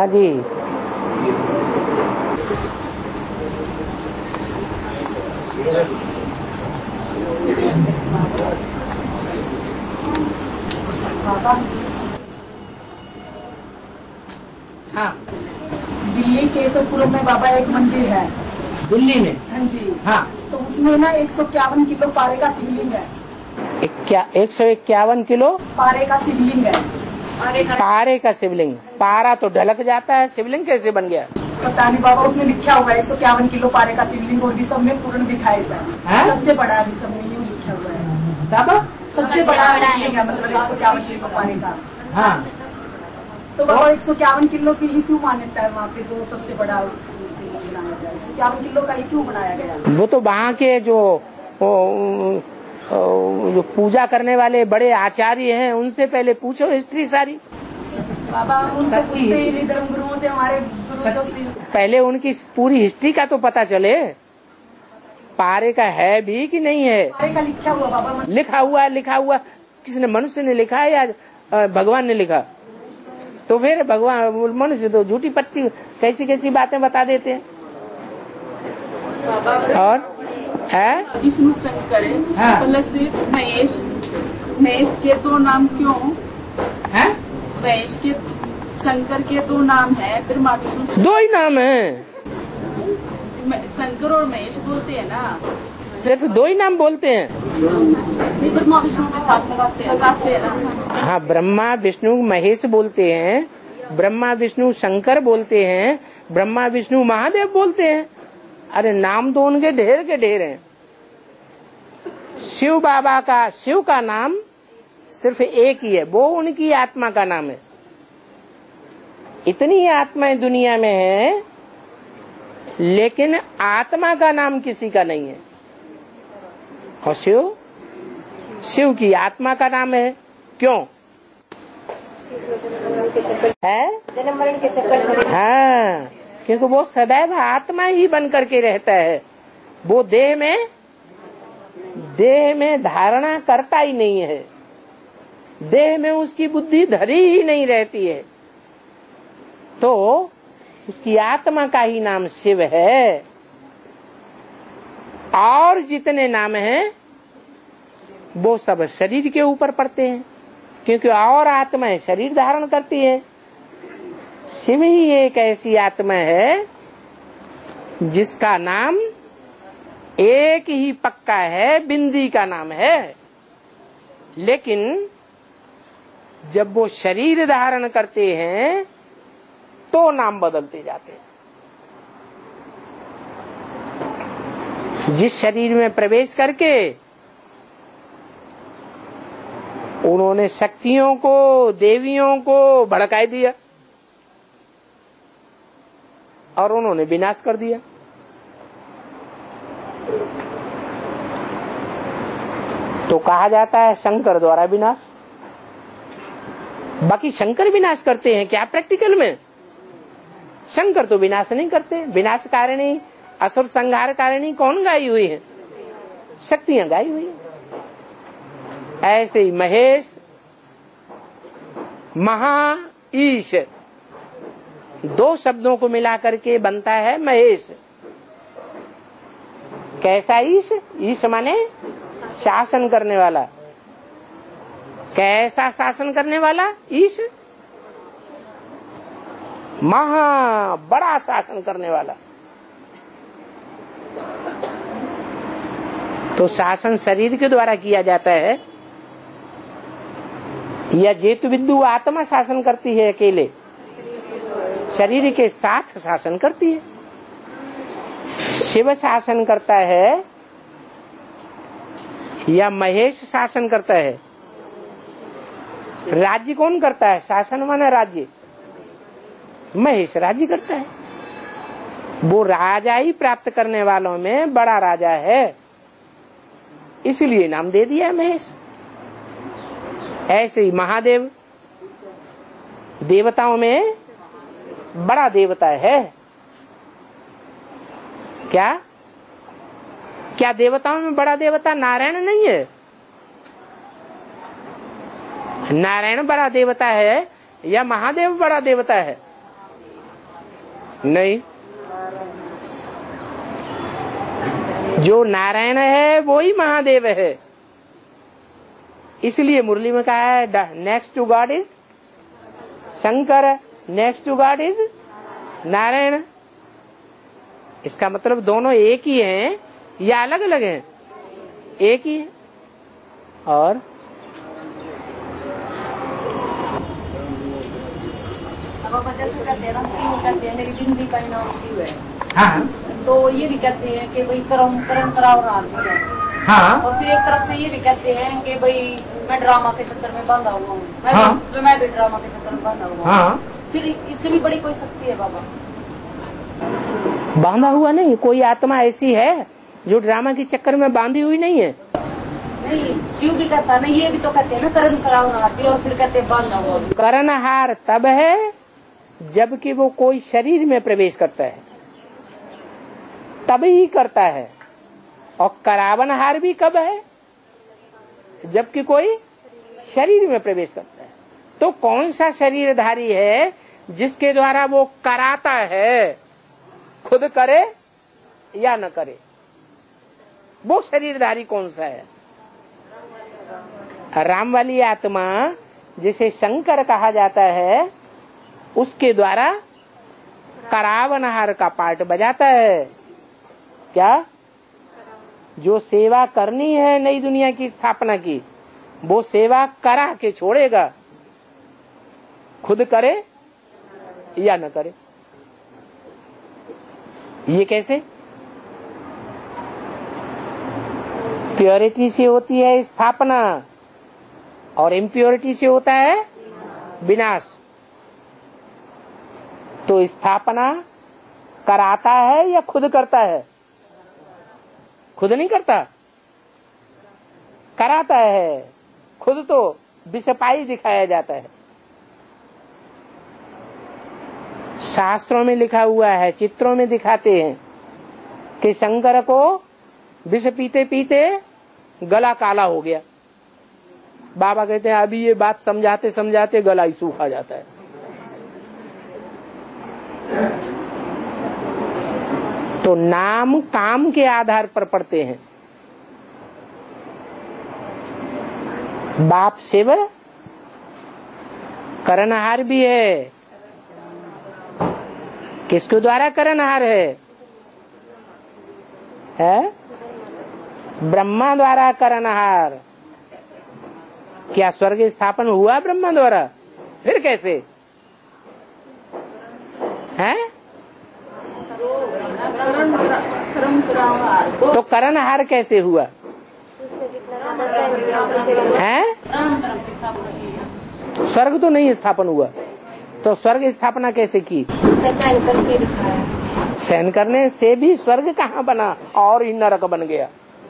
हाँ जी। हाँ, दिल्ली केशवपुरम में बाबा एक मंदिर है। दिल्ली में? हाँ जी। हाँ, तो उसमें ना 151 किलो पारे का शिवलिंग है। 151 किलो पारे का शिवलिंग है। पारे का शिवलिंग? पारा तो ढलक जाता है, शिवलिंग कैसे बन गया? पता नहीं बाबा, उसमें लिखा हुआ है 151 किलो पारे का शिवलिंग, और विश्व में पूर्ण दिखाई था। सबसे बड़ा विश्व में यूँ लिखा हुआ है। सबसे बड़ा शिवलिंग है, मतलब 151 किलो पारे का। हाँ, तो बाबा 151 किलो की ही क्यों मान्यता है वहाँ पे, जो सबसे बड़ा बनाया गया? 151 किलो का ही क्यों बनाया गया? वो तो वहाँ के जो पूजा करने वाले बड़े आचार्य हैं, उनसे पहले पूछो हिस्ट्री सारी। बाबा उनसे पूछते ही धर्म गुरुओं से, हमारे पहले उनकी पूरी हिस्ट्री का तो पता चले। पारे का है भी कि नहीं है? पारे का लिखा हुआ बाबा। लिखा हुआ किसने? मनुष्य ने लिखा है या भगवान ने लिखा? तो फिर भगवान मनुष्य तो झूठी पट्टी कैसी कैसी बातें बता देते हैं। और है विष्णु शंकर प्लस महेश के दो नाम क्यों है? महेश के शंकर के दो नाम है, ब्रह्मा विष्णु। दो ही नाम है, शंकर और महेश बोलते हैं ना। सिर्फ दो ही नाम बोलते हैं? ब्रह्मा विष्णु के साथ लगाते हैं ना। हाँ, ब्रह्मा विष्णु महेश बोलते हैं, ब्रह्मा विष्णु शंकर बोलते हैं, ब्रह्मा विष्णु महादेव बोलते हैं। अरे नाम तो उनके ढेर के ढेर हैं। शिव बाबा का, शिव का नाम सिर्फ एक ही है, वो उनकी आत्मा का नाम है। इतनी आत्माएं दुनिया में है, लेकिन आत्मा का नाम किसी का नहीं है। और शिव की आत्मा का नाम है। क्यों है? जन्म मरण के चक्कर। हाँ, क्योंकि वो सदैव आत्मा ही बन करके रहता है। वो देह में धारणा करता ही नहीं है, देह में उसकी बुद्धि धरी ही नहीं रहती है। तो उसकी आत्मा का ही नाम शिव है। और जितने नाम हैं वो सब शरीर के ऊपर पड़ते हैं, क्योंकि और आत्माएं शरीर धारण करती है। शिव ही एक ऐसी आत्मा है जिसका नाम एक ही पक्का है, बिंदी का नाम है। लेकिन जब वो शरीर धारण करते हैं तो नाम बदलते जाते हैं। जिस शरीर में प्रवेश करके उन्होंने शक्तियों को, देवियों को भड़का दिया और उन्होंने विनाश कर दिया। तो कहा जाता है शंकर द्वारा विनाश। बाकी शंकर विनाश करते हैं क्या प्रैक्टिकल में? शंकर तो विनाश नहीं करते। विनाश कारिणी, असुर संहार कारिणी कौन गाई हुई है? शक्तियां गाई हुई है। ऐसे ही महेश, महा, ईश, दो शब्दों को मिलाकर के बनता है महेश। कैसा ईश? ईश माने शासन करने वाला। कैसा शासन करने वाला? ईश महा बड़ा शासन करने वाला। तो शासन शरीर के द्वारा किया जाता है या जेतु विद्यु आत्मा शासन करती है? अकेले शरीर के साथ शासन करती है। शिव शासन करता है या महेश शासन करता है? राज्य कौन करता है? शासन माने राज्य। महेश राज्य करता है। वो राजा ही प्राप्त करने वालों में बड़ा राजा है, इसलिए नाम दे दिया है महेश। ऐसे ही महादेव देवताओं में बड़ा देवता है। क्या क्या देवताओं में बड़ा देवता नारायण नहीं है? नारायण बड़ा देवता है या महादेव बड़ा देवता है? नहीं, जो नारायण है वो ही महादेव है। इसलिए मुरली में कहा है next to God is Shankar, next to God is Narayan. इसका मतलब दोनों एक ही हैं या अलग अलग हैं? एक ही है। और जैसे कहते हैं ना शिव कहते हैं, मेरी बिंदी का नाम शिव है। हाँ, तो ये भी कहते हैं कि भाई कर्म करावर आदमी है। हाँ, और फिर एक तरफ से ये भी कहते हैं कि भाई मैं ड्रामा के चक्कर में बंधा हुआ हूँ, मैं भी ड्रामा के चक्कर में बंधा हुआ हूँ। फिर इससे भी बड़ी कोई शक्ति है बाबा? बांधा हुआ नहीं, कोई आत्मा ऐसी है जो ड्रामा के चक्कर में बांधी हुई नहीं है। नहीं, शिव भी कहता ना, ये भी तो कहते हैं ना कर्म करावर आदमी, और फिर कहते हैं बांधा हुआ। करनहार तब है जबकि वो कोई शरीर में प्रवेश करता है, तब ही करता है। और करावनहार भी कब है? जबकि कोई शरीर में प्रवेश करता है। तो कौन सा शरीरधारी है जिसके द्वारा वो कराता है, खुद करे या न करे? वो शरीरधारी कौन सा है? राम वाली आत्मा जिसे शंकर कहा जाता है, उसके द्वारा करावनहार का पार्ट बजाता है। क्या? जो सेवा करनी है नई दुनिया की स्थापना की, वो सेवा करा के छोड़ेगा, खुद करे या न करे। ये कैसे? प्योरिटी से होती है स्थापना और इम्प्योरिटी से होता है विनाश। तो स्थापना कराता है या खुद करता है? खुद नहीं करता, कराता है। खुद तो विषपाई दिखाया जाता है। शास्त्रों में लिखा हुआ है, चित्रों में दिखाते हैं कि शंकर को विष पीते पीते गला काला हो गया। बाबा कहते हैं अभी ये बात समझाते समझाते गला ही सूखा जाता है। तो नाम काम के आधार पर पढ़ते हैं। बाप शिव करनहार भी है। किसके द्वारा करनहार है? ब्रह्मा द्वारा करनहार। क्या स्वर्ग स्थापन हुआ ब्रह्मा द्वारा? फिर कैसे है? तो करनहार कैसे हुआ है? स्वर्ग तो नहीं स्थापन हुआ, तो स्वर्ग स्थापना कैसे की? सहन करने से भी स्वर्ग कहाँ बना, और ही नरक बन गया।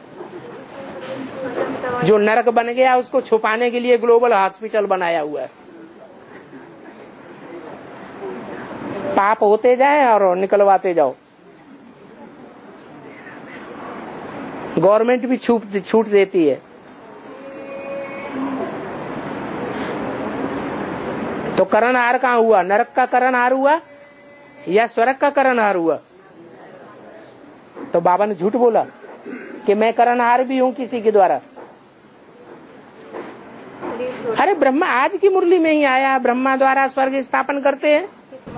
जो नरक बन गया उसको छुपाने के लिए ग्लोबल हॉस्पिटल बनाया हुआ है। पाप होते जाए और निकलवाते जाओ। गवर्नमेंट भी छूट देती है। तो करनहार कहाँ हुआ? नरक का करनहार हुआ या स्वर्ग का करनहार हुआ? तो बाबा ने झूठ बोला कि मैं करनहार भी हूँ किसी के द्वारा। अरे ब्रह्मा आज की मुरली में ही आया, ब्रह्मा द्वारा स्वर्ग स्थापन करते हैं।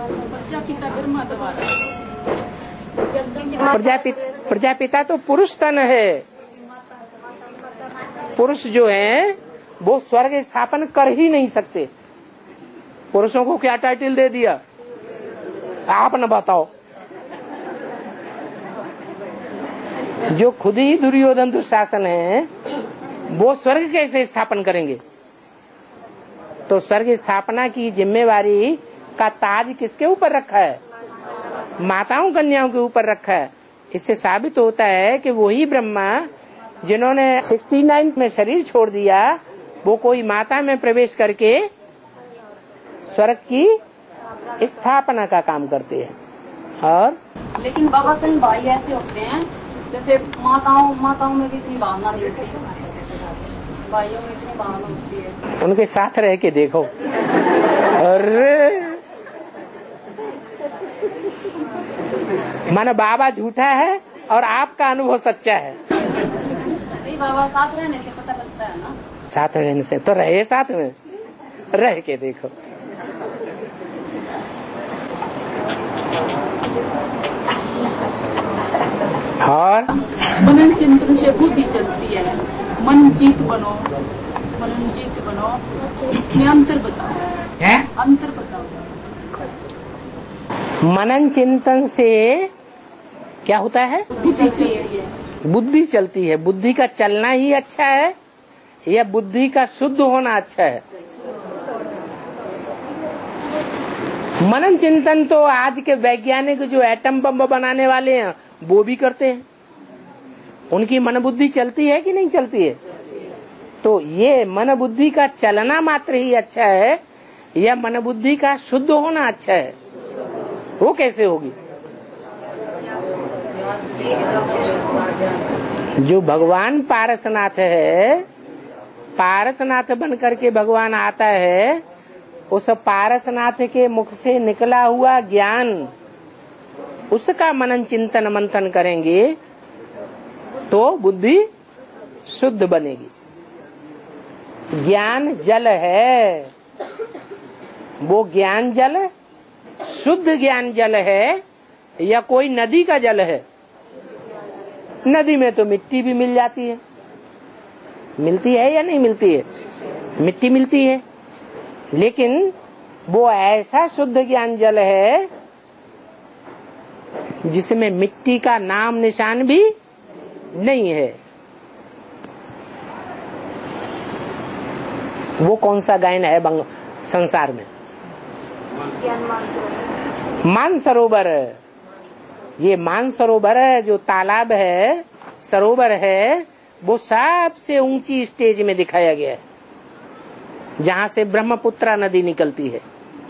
प्रजापिता तो पुरुष तन है। पुरुष जो है वो स्वर्ग स्थापन कर ही नहीं सकते। पुरुषों को क्या टाइटल दे दिया? आप न बताओ। जो खुद ही दुर्योधन दुशासन है, वो स्वर्ग कैसे स्थापन करेंगे? तो स्वर्ग स्थापना की जिम्मेवारी का ताज किसके ऊपर रखा है? माताओं कन्याओं के ऊपर रखा है। इससे साबित होता है कि वही ब्रह्मा जिन्होंने 69 में शरीर छोड़ दिया, वो कोई माता में प्रवेश करके स्वर्ग की स्थापना का काम करते हैं। और लेकिन बाबा कई भाई ऐसे होते हैं जैसे माताओं में भी इतनी भावना नहीं होती, भाइयों में इतनी भावना होती है। उनके साथ रह के देखो। अरे माने बाबा झूठा है और आपका अनुभव सच्चा है। नहीं बाबा, साथ रहने से पता लगता है ना। साथ रहने से तो रहे, साथ में रह के देखो। और मनन चिंतन से बुद्धि चलती है। मन जीत बनो, मनन जीत बनो, इसमें अंतर बताओ। है अंतर बताओ। मनन चिंतन से क्या होता है? बुद्धि चलती है। बुद्धि चलती है। बुद्धि का चलना ही अच्छा है या बुद्धि का शुद्ध होना अच्छा है? मनन चिंतन तो आज के वैज्ञानिक जो एटम बम बनाने वाले हैं वो भी करते हैं। उनकी मन बुद्धि चलती है कि नहीं चलती है? तो ये मन बुद्धि का चलना मात्र ही अच्छा है या मन बुद्धि का शुद्ध होना अच्छा है? वो कैसे होगी? जो भगवान पारसनाथ है, पारसनाथ बन करके भगवान आता है, उस पारसनाथ के मुख से निकला हुआ ज्ञान, उसका मनन चिंतन मंथन करेंगे तो बुद्धि शुद्ध बनेगी। ज्ञान जल है, वो ज्ञान जल शुद्ध ज्ञान जल है या कोई नदी का जल है? नदी में तो मिट्टी भी मिल जाती है, मिलती है या नहीं मिलती है? मिट्टी मिलती है, लेकिन वो ऐसा शुद्ध ज्ञान जल है जिसमें मिट्टी का नाम निशान भी नहीं है। वो कौन सा गायन है संसार में? मानसरोवर। ये मानसरोवर है, जो तालाब है, सरोवर है, वो सबसे ऊंची स्टेज में दिखाया गया है, जहां से ब्रह्मपुत्रा नदी निकलती है।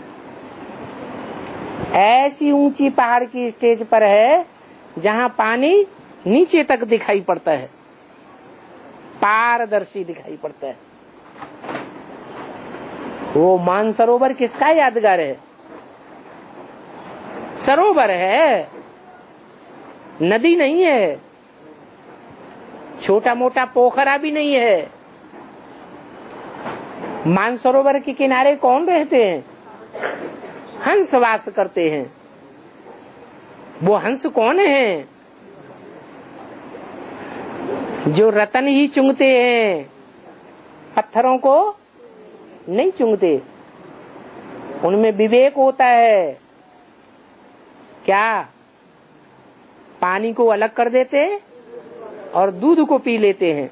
ऐसी ऊंची पहाड़ की स्टेज पर है जहां पानी नीचे तक दिखाई पड़ता है, पारदर्शी दिखाई पड़ता है। वो मानसरोवर किसका यादगार है? सरोवर है, नदी नहीं है, छोटा मोटा पोखरा भी नहीं है। मानसरोवर के किनारे कौन रहते हैं? हंस वास करते हैं। वो हंस कौन है? जो रतन ही चुंगते हैं, पत्थरों को नहीं चुंगते। उनमें विवेक होता है। क्या पानी को अलग कर देते और दूध को पी लेते हैं।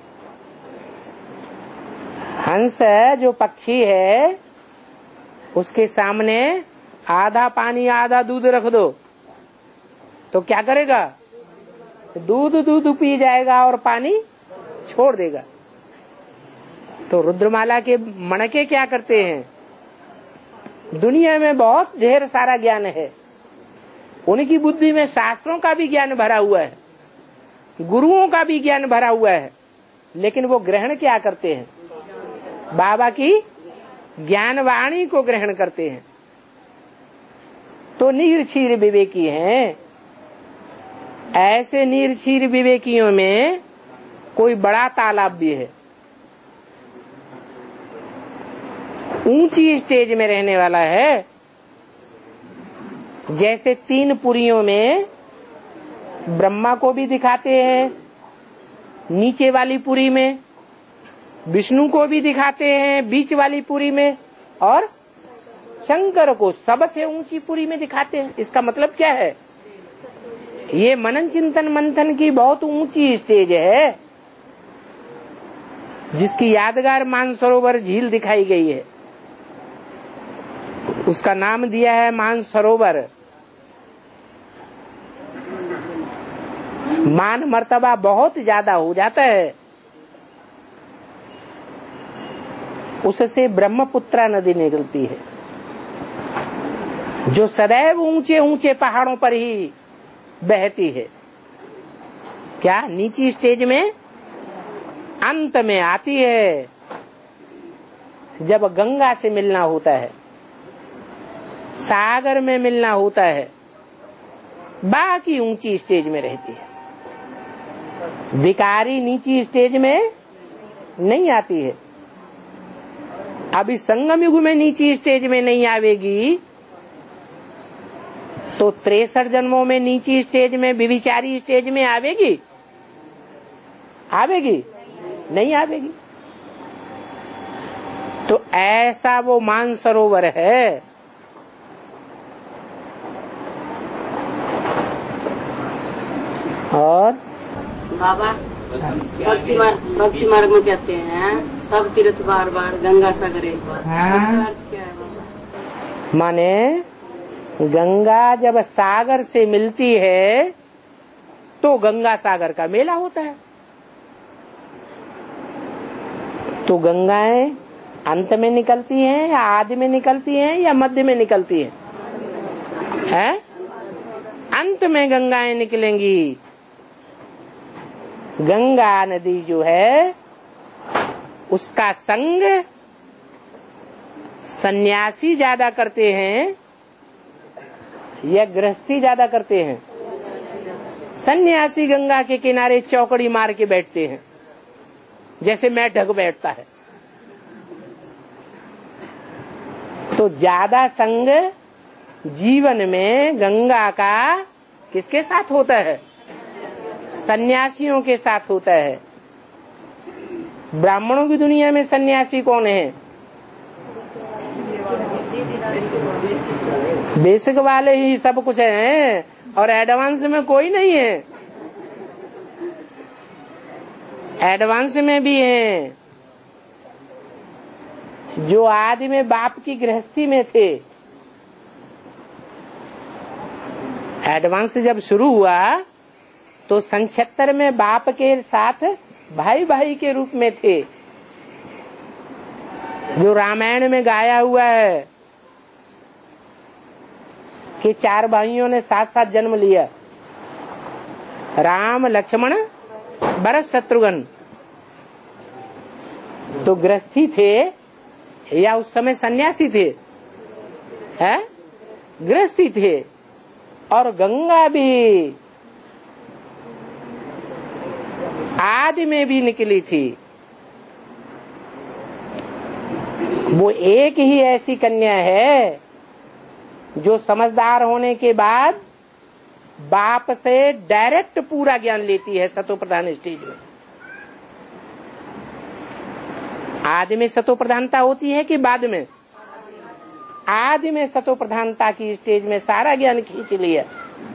हंस है, जो पक्षी है, उसके सामने आधा पानी आधा दूध रख दो तो क्या करेगा? दूध पी जाएगा और पानी छोड़ देगा। तो रुद्रमाला के मणके क्या करते हैं? दुनिया में बहुत ढेर सारा ज्ञान है, उनकी बुद्धि में शास्त्रों का भी ज्ञान भरा हुआ है, गुरुओं का भी ज्ञान भरा हुआ है, लेकिन वो ग्रहण क्या करते हैं? बाबा की ज्ञान वाणी को ग्रहण करते हैं। तो नीरक्षीर विवेकी हैं। ऐसे नीरक्षीर विवेकियों में कोई बड़ा तालाब भी है, ऊंची स्टेज में रहने वाला है। जैसे 3 पुरियों में ब्रह्मा को भी दिखाते हैं, नीचे वाली पुरी में विष्णु को भी दिखाते हैं, बीच वाली पुरी में, और शंकर को सबसे ऊंची पुरी में दिखाते हैं। इसका मतलब क्या है? ये मनन चिंतन मंथन की बहुत ऊंची स्टेज है, जिसकी यादगार मानसरोवर झील दिखाई गई है। उसका नाम दिया है मानसरोवर। मान मर्तबा बहुत ज्यादा हो जाता है, उससे ब्रह्मपुत्रा नदी निकलती है, जो सदैव ऊंचे ऊंचे पहाड़ों पर ही बहती है। क्या नीची स्टेज में अंत में आती है, जब गंगा से मिलना होता है। सागर में मिलना होता है, बाकी ऊंची स्टेज में रहती है। विकारी नीची स्टेज में नहीं आती है। अभी संगम युग में नीची स्टेज में नहीं आवेगी तो 63 जन्मों में नीची स्टेज में, विविचारी स्टेज में आवेगी? आवेगी? नहीं आवेगी। तो ऐसा वो मानसरोवर है। और बाबा भक्ति मार्ग में कहते हैं सब तीर्थ बार बार गंगा सागर एक बार। इसका अर्थ क्या है बाबा? माने गंगा जब सागर से मिलती है तो गंगा सागर का मेला होता है। तो गंगाएं अंत में निकलती हैं या आदि में निकलती हैं या मध्य में निकलती हैं? है? अंत में गंगाएं निकलेंगी। गंगा नदी जो है उसका संग सन्यासी ज्यादा करते हैं या गृहस्थी ज्यादा करते हैं? सन्यासी गंगा के किनारे चौकड़ी मार के बैठते हैं, जैसे मेढक बैठता है। तो ज्यादा संग जीवन में गंगा का किसके साथ होता है? सन्यासियों के साथ होता है। ब्राह्मणों की दुनिया में सन्यासी कौन है? बेसिक वाले ही सब कुछ हैं और एडवांस में कोई नहीं है। एडवांस में भी हैं जो आदि में बाप की गृहस्थी में थे। एडवांस जब शुरू हुआ तो 76 में बाप के साथ भाई भाई के रूप में थे, जो रामायण में गाया हुआ है कि 4 भाइयों ने साथ साथ जन्म लिया, राम लक्ष्मण भरत शत्रुघ्न। तो गृहस्थी थे या उस समय सन्यासी थे? है? गृहस्थी थे। और गंगा भी आदि में भी निकली थी। वो एक ही ऐसी कन्या है जो समझदार होने के बाद बाप से डायरेक्ट पूरा ज्ञान लेती है सतो प्रधान स्टेज में। आदि में सतो प्रधानता होती है कि बाद में? आदि में सतो प्रधानता की स्टेज में सारा ज्ञान खींच लिया।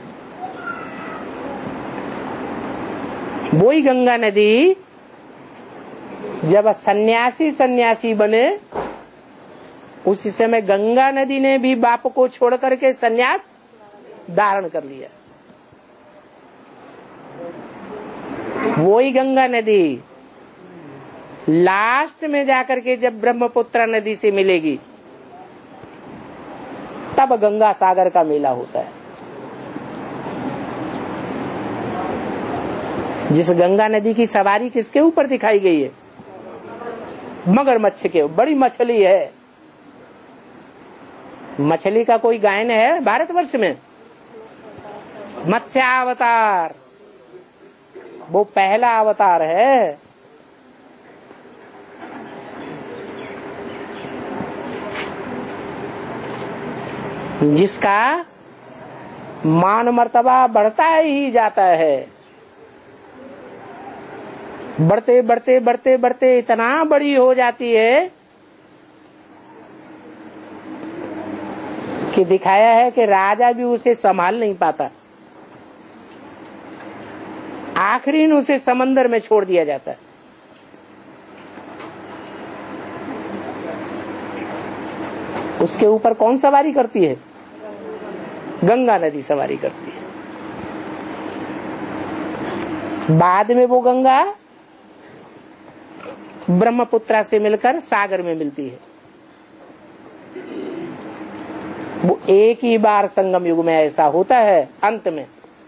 वही गंगा नदी जब सन्यासी बने उस समय गंगा नदी ने भी बाप को छोड़ करके सन्यास धारण कर लिया। वही गंगा नदी लास्ट में जाकर के जब ब्रह्मपुत्र नदी से मिलेगी तब गंगा सागर का मेला होता है। जिस गंगा नदी की सवारी किसके ऊपर दिखाई गई है? मगरमच्छ के। बड़ी मछली है। मछली का कोई गायन है भारतवर्ष में? मत्स्यावतार, वो पहला अवतार है। जिसका मान मर्तबा बढ़ता ही जाता है। बढ़ते बढ़ते बढ़ते बढ़ते इतना बड़ी हो जाती है कि दिखाया है कि राजा भी उसे संभाल नहीं पाता। आखिरी में उसे समंदर में छोड़ दिया जाता है। उसके ऊपर कौन सवारी करती है? गंगा नदी सवारी करती है। बाद में वो गंगा ब्रह्मपुत्रा से मिलकर सागर में मिलती है। वो एक ही बार संगम युग में ऐसा होता है अंत में।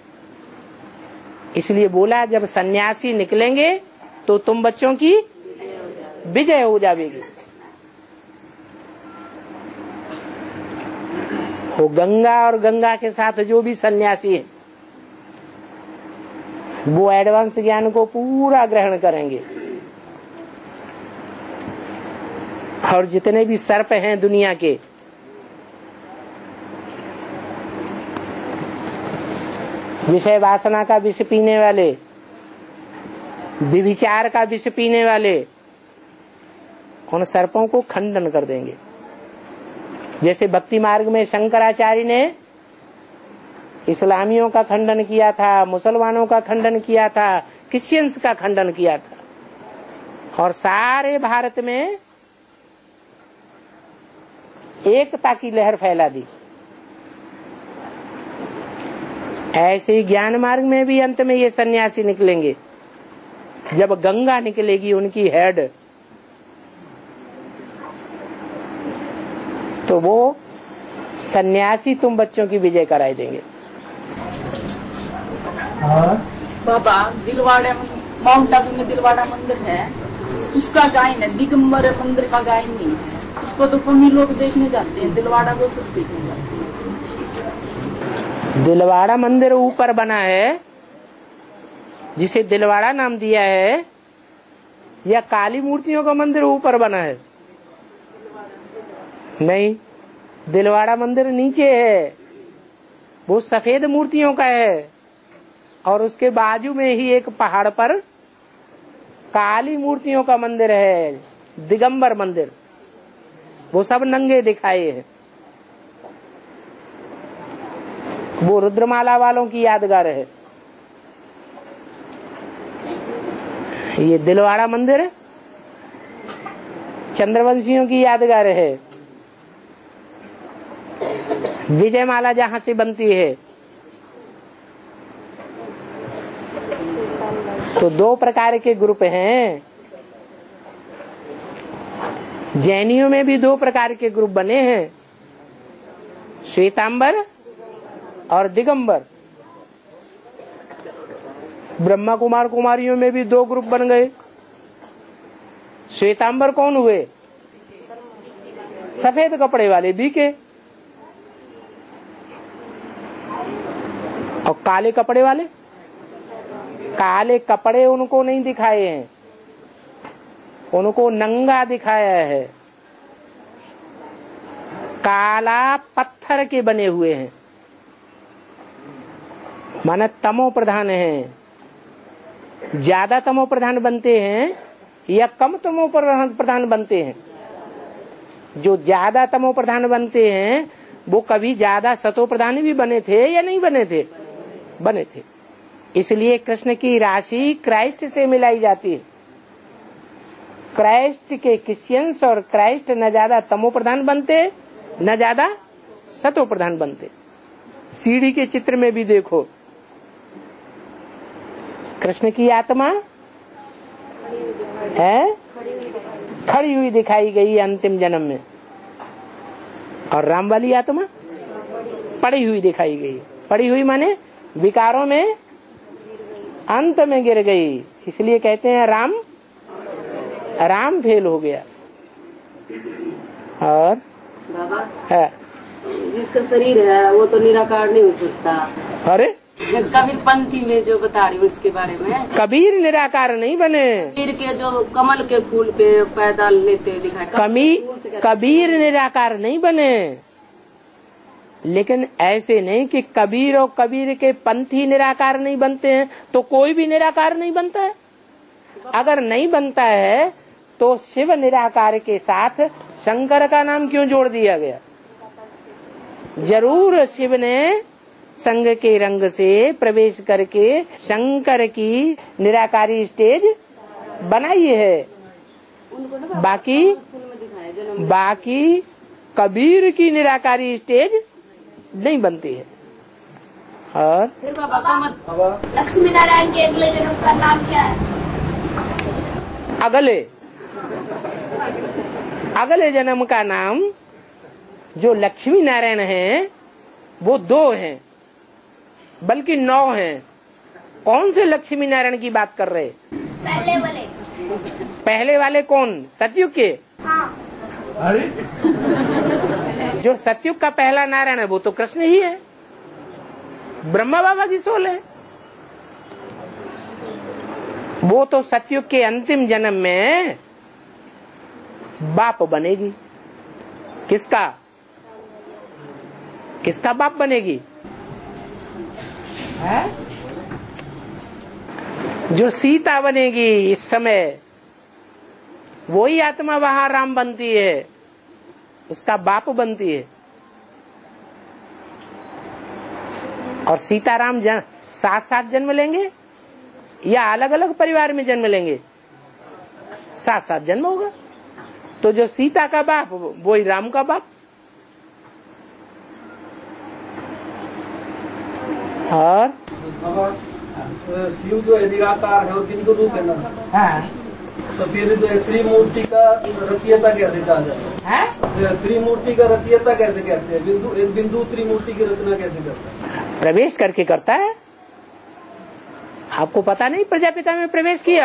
इसलिए बोला जब सन्यासी निकलेंगे तो तुम बच्चों की विजय हो जाएगी। वो गंगा और गंगा के साथ जो भी सन्यासी है वो एडवांस ज्ञान को पूरा ग्रहण करेंगे। और जितने भी सर्प हैं दुनिया के, विषय वासना का विष पीने वाले, व्यभिचार का विष पीने वाले, उन सर्पों को खंडन कर देंगे। जैसे भक्ति मार्ग में शंकराचार्य ने इस्लामियों का खंडन किया था, मुसलमानों का खंडन किया था, क्रिश्चियंस का खंडन किया था, और सारे भारत में एकता की लहर फैला दी। ऐसे ही ज्ञान मार्ग में भी अंत में ये सन्यासी निकलेंगे। जब गंगा निकलेगी उनकी हेड, तो वो सन्यासी तुम बच्चों की विजय कराई देंगे। बाबा दिलवाड़ा, माउंट आबू में दिलवाड़ा मंदिर है, उसका गायन है, दिगंबर मंदिर का गायन नहीं है। उसको तो कमी लोग देखने जाते हैं, दिलवाड़ा को सब देखने जाते हैं। दिलवाड़ा मंदिर ऊपर बना है, जिसे दिलवाड़ा नाम दिया है, या काली मूर्तियों का मंदिर ऊपर बना है? नहीं, दिलवाड़ा मंदिर नीचे है, वो सफेद मूर्तियों का है, और उसके बाजू में ही एक पहाड़ पर काली मूर्तियों का मंदिर है, दिगंबर मंदिर। वो सब नंगे दिखाए हैं। वो रुद्रमाला वालों की यादगार है। ये दिलवाड़ा मंदिर चंद्रवंशियों की यादगार है। विजयमाला जहां से बनती है। तो दो प्रकार के ग्रुप हैं। जैनियों में भी दो प्रकार के ग्रुप बने हैं, श्वेतांबर और दिगंबर। ब्रह्मा कुमार कुमारियों में भी दो ग्रुप बन गए। श्वेतांबर कौन हुए? सफेद कपड़े वाले बीके, और काले कपड़े वाले, काले कपड़े उनको नहीं दिखाए हैं, उनको नंगा दिखाया है। काला पत्थर के बने हुए हैं, माना तमो प्रधान है। ज्यादा तमो प्रधान बनते हैं या कम तमो प्रधान बनते हैं? जो ज्यादा तमो प्रधान बनते हैं वो कभी ज्यादा सतो प्रधान भी बने थे या नहीं बने थे? बने थे। इसलिए कृष्ण की राशि क्राइस्ट से मिलाई जाती है। क्राइस्ट के क्रिश्चियंस और क्राइस्ट न ज्यादा तमो प्रधान बनते न ज्यादा सतो प्रधान बनते। सीढ़ी के चित्र में भी देखो, कृष्ण की आत्मा है खड़ी हुई दिखाई गई अंतिम जन्म में, और राम वाली आत्मा पड़ी हुई दिखाई गई। पड़ी हुई माने विकारों में अंत में गिर गई। इसलिए कहते हैं राम फेल हो गया। और बाबा है जिसका शरीर है वो तो निराकार नहीं हो सकता। अरे कबीर पंथी में जो बता रही हूँ उसके बारे में, कबीर निराकार नहीं बने। कबीर के जो कमल के फूल पे पैदल लेते दिखाए, कबीर निराकार नहीं बने। लेकिन ऐसे नहीं कि कबीर और कबीर के पंथी निराकार नहीं बनते हैं तो कोई भी निराकार नहीं बनता है। अगर नहीं बनता है तो शिव निराकार के साथ शंकर का नाम क्यों जोड़ दिया गया? जरूर शिव ने संग के रंग से प्रवेश करके शंकर की निराकारी स्टेज बनाई है। बाकी कबीर की निराकारी स्टेज नहीं बनती है। और लक्ष्मी नारायण के अगले जन्म का नाम क्या है? अगले जन्म का नाम जो लक्ष्मी नारायण है वो 2 हैं, बल्कि 9 हैं। कौन से लक्ष्मी नारायण की बात कर रहे? पहले वाले कौन? सतयुग के? हाँ। अरे जो सतयुग का पहला नारायण है वो तो कृष्ण ही है, ब्रह्मा बाबा की सोल है। वो तो सतयुग के अंतिम जन्म में बाप बनेगी। किसका किसका बाप बनेगी? है? जो सीता बनेगी इस समय, वही आत्मा वहां राम बनती है, उसका बाप बनती है। और सीताराम साथ साथ जन्म लेंगे या अलग अलग परिवार में जन्म लेंगे? साथ साथ जन्म होगा। तो जो सीता का बाप वही राम का बाप। और शिव जो है निराकार है और बिंदु रूप है ना। हाँ। तो फिर जो है त्रिमूर्ति का रचयिता कैसे कहा जाता है? त्रिमूर्ति का रचयिता कैसे कहते हैं? एक बिंदु त्रिमूर्ति की रचना कैसे करता है? प्रवेश करके करता है। आपको पता नहीं प्रजापिता में प्रवेश किया?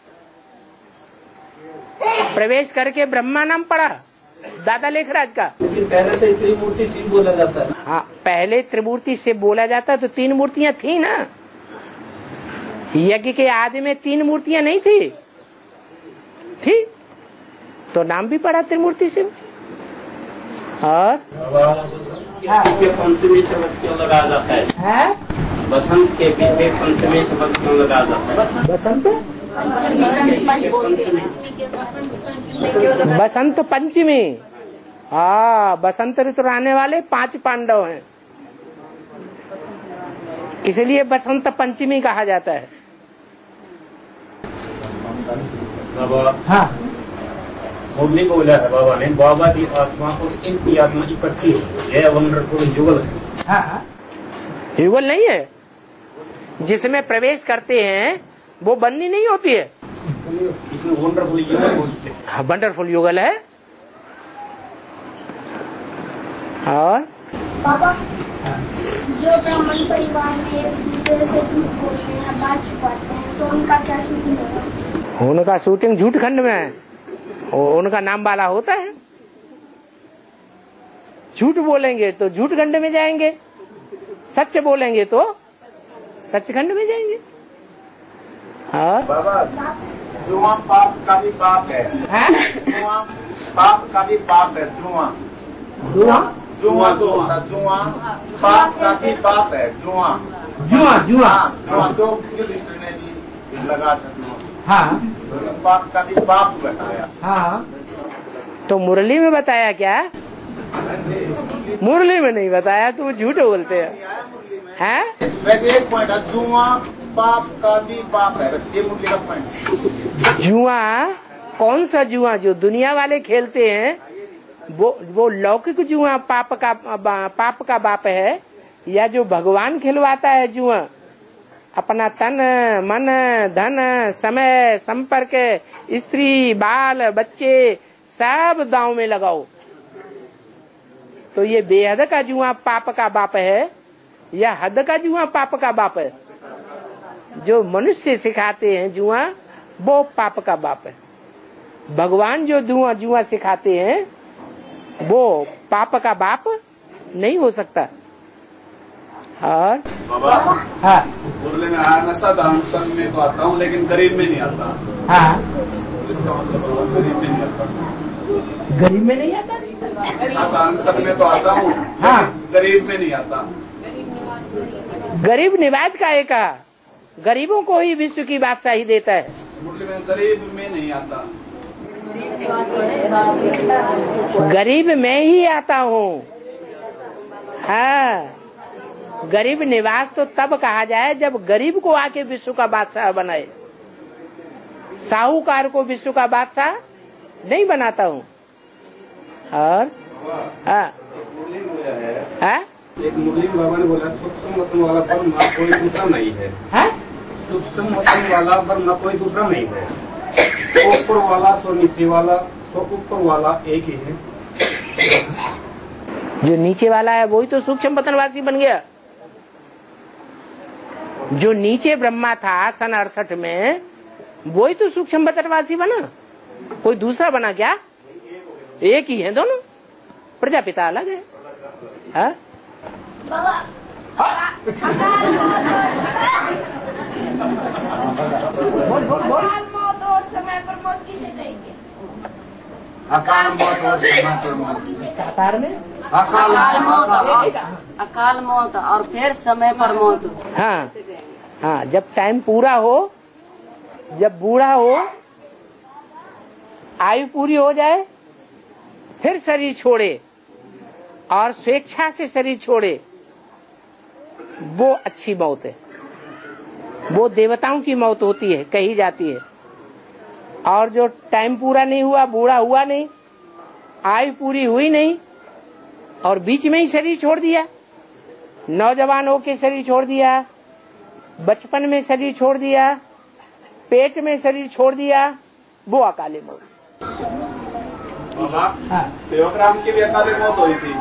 प्रवेश करके ब्रह्मा नाम पड़ा दादा लेखराज का। लेकिन पहले से त्रिमूर्ति शिव बोला जाता है। हाँ, पहले त्रिमूर्ति से बोला जाता तो 3 मूर्तियां थी ना। यज्ञ के आदि में 3 मूर्तियां नहीं थी तो नाम भी पड़ा त्रिमूर्ति शिव। और पंचमी शब्द क्यों लगाया जाता है? बसंत के पीछे पंचमी शब्द क्यों लगाया जाता है? बसंत पंचमी। हाँ, बसंत ऋतु आने वाले 5 पांडव हैं, इसलिए बसंत पंचमी कहा जाता है। हाँ, मुरली को बोला है बाबा ने, बाबा की आत्मा और इनकी आत्मा इकट्ठी है, यह वंडरफुल युगल है। हाँ, युगल नहीं है। जिसमें प्रवेश करते हैं वो बननी नहीं होती है। इसमें वंडरफुल युगल बोलते हैं। हाँ, वंडरफुल युगल है। और पापा, जो ब्राह्मण परिवार में एक दूसरे से झूठ बोलते हैं, बात छुपाते हैं, तो उनका क्या शूटिंग होगा? उनका शूटिंग झूठ खंड में है, उनका नाम वाला होता है। झूठ बोलेंगे तो झूठ खंड में जाएंगे, सच बोलेंगे तो सच खंड में जाएंगे। और बाबा, जुआ पाप का भी पाप है। जुआ पाप का भी पाप है। जुआ जुआ जुआ जुआ पाप का भी पाप है। जुआ जुआ जुआ जुआ तो युधिष्ठिर ने भी लगा था जुआ। हाँ, पाप का भी पाप बताया। हाँ, तो मुरली में बताया क्या? मुरली में नहीं बताया, तुम झूठ बोलते हैं। वैसे एक पॉइंट है, जुआ पाप का भी पाप है, ये मुरली का पॉइंट। जुआ कौन सा जुआ? जो दुनिया वाले खेलते हैं वो लौकिक जुआ पाप का बाप है, या जो भगवान खिलवाता है जुआ? अपना तन मन धन समय संपर्क स्त्री बाल बच्चे सब दांव में लगाओ, तो ये बेहद का जुआ पाप का बाप है या हद का जुआ पाप का बाप है? जो मनुष्य सिखाते हैं जुआ वो पाप का बाप है। भगवान जो जुआ सिखाते हैं वो पाप का बाप नहीं हो सकता। और बाबा, हाँ, मुरली में आया नशा दान में तो आता हूँ, लेकिन गरीब में नहीं आता। हाँ, इसका मतलब गरीब में नहीं आता। गरीब में नहीं आता? नशा दान में तो आता हूँ, हाँ, गरीब में नहीं आता। गरीब निवाज का एक गरीबों को ही विश्व की बादशाही देता है। मुरली में गरीब में नहीं आता। गरीब में ही आता हूँ। हाँ, गरीब निवास तो तब कहा जाए जब गरीब को आके विश्व का बादशाह बनाए। साहूकार को विश्व का बादशाह नहीं बनाता हूँ। और एक मुस्लिम बाबा ने बोला, सूक्ष्म मतम वाला पर न कोई दूसरा नहीं है। सूक्ष्म मतम वाला पर न कोई दूसरा नहीं है। सो ऊपर वाला सो नीचे वाला सो ऊपर वाला एक ही है। जो नीचे वाला है वही तो सूक्ष्म पतनवासी बन गया। जो नीचे ब्रह्मा था सन 68 में, वही तो सूक्ष्म पतनवासी बना। कोई दूसरा बना क्या? एक ही है दोनों। प्रजापिता अलग है। हाँ? अकाल मौत और समय पर मौत किसे कहेंगे? अकाल मौत और समय पर मौत साकार में अकाल मौत और फिर समय पर मौत। हाँ हाँ, जब टाइम पूरा हो, जब बूढ़ा हो, आयु पूरी हो जाए, फिर शरीर छोड़े और स्वेच्छा से शरीर छोड़े, वो अच्छी मौत है। वो देवताओं की मौत होती है, कही जाती है। और जो टाइम पूरा नहीं हुआ, बूढ़ा हुआ नहीं, आयु पूरी हुई नहीं और बीच में ही शरीर छोड़ दिया, नौजवान होके शरीर छोड़ दिया, बचपन में शरीर छोड़ दिया, पेट में शरीर छोड़ दिया, वो अकाले मौत। सेवकराम की भी अकाले मौत हुई थी।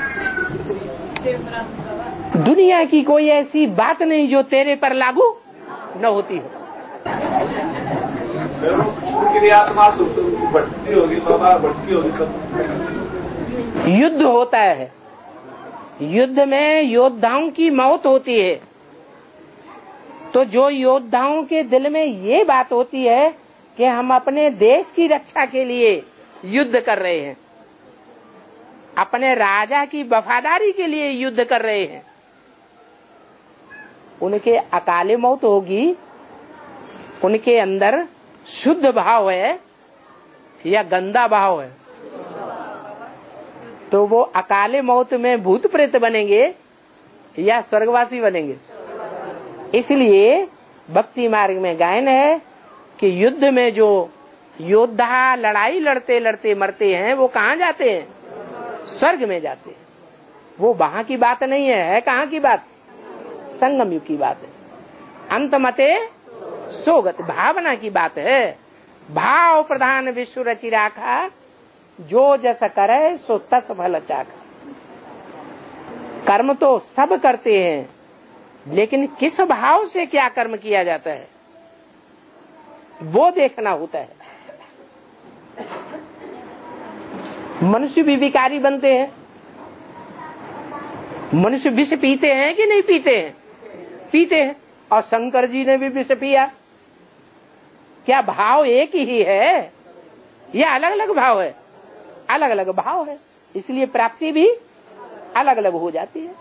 दुनिया की कोई ऐसी बात नहीं जो तेरे पर लागू न होती हो। उनकी आत्मा भटकती होगी बाबा, भटकी होगी सब। युद्ध होता है, युद्ध में योद्धाओं की मौत होती है। तो जो योद्धाओं के दिल में ये बात होती है कि हम अपने देश की रक्षा के लिए युद्ध कर रहे हैं, अपने राजा की वफादारी के लिए युद्ध कर रहे हैं, उनके अकाले मौत होगी। उनके अंदर शुद्ध भाव है या गंदा भाव है, तो वो अकाले मौत में भूत प्रेत बनेंगे या स्वर्गवासी बनेंगे। इसलिए भक्ति मार्ग में गायन है कि युद्ध में जो योद्धा लड़ाई लड़ते लड़ते मरते हैं, वो कहाँ जाते हैं? स्वर्ग में जाते हैं। वो वहां की बात नहीं है कहाँ की बात? संगम युग की बात है। अंत मते सोगत, भावना की बात है। भाव प्रधान विश्व रचि राखा, जो जस करे सो तस फल चाखा। कर्म तो सब करते हैं, लेकिन किस भाव से क्या कर्म किया जाता है वो देखना होता है। मनुष्य भी विकारी बनते हैं। मनुष्य विष पीते हैं कि नहीं पीते हैं? पीते हैं। और शंकर जी ने भी विष पिया। क्या भाव एक ही है या अलग अलग भाव है? अलग अलग भाव है, इसलिए प्राप्ति भी अलग अलग हो जाती है।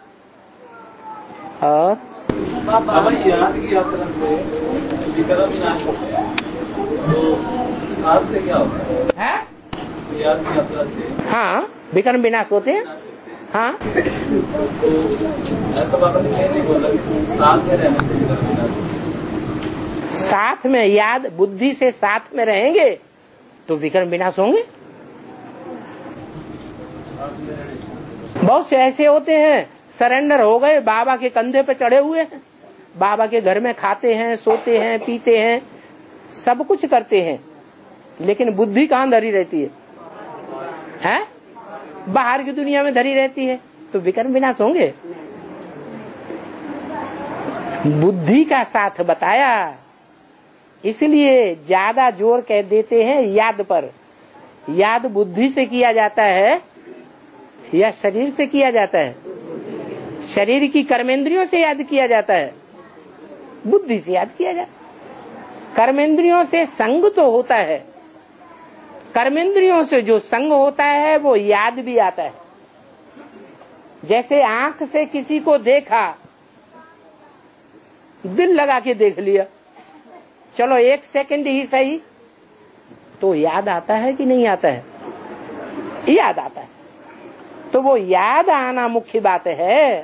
और याद की यात्रा से विक्रम विनाश होते हैं, तो साथ से क्या होता है? याद की यात्रा से हाँ, विक्रम विनाश होते हैं। हाँ, तो ऐसा बाबा ने नहीं बोला कि साथ में रहने से विक्रम विनाश। साथ में याद बुद्धि से साथ में रहेंगे तो विक्रम विनाश होंगे। बहुत से ऐसे होते हैं सरेंडर हो गए, बाबा के कंधे पे चढ़े हुए हैं, बाबा के घर में खाते हैं, सोते हैं, पीते हैं, सब कुछ करते हैं, लेकिन बुद्धि कहाँ धरी रहती है? हैं? बाहर की दुनिया में धरी रहती है, तो विक्रम विनाश होंगे। बुद्धि का साथ बताया, इसलिए ज्यादा जोर कह देते हैं याद पर। याद बुद्धि से किया जाता है या शरीर से किया जाता है? शरीर की कर्मेंद्रियों से याद किया जाता है, बुद्धि से याद किया जाता है। कर्मेंद्रियों से संग तो होता है, कर्मेंद्रियों से जो संग होता है वो याद भी आता है। जैसे आंख से किसी को देखा, दिल लगा के देख लिया, चलो 1 सेकंड ही सही, तो याद आता है कि नहीं आता है? याद आता है। तो वो याद आना मुख्य बात है।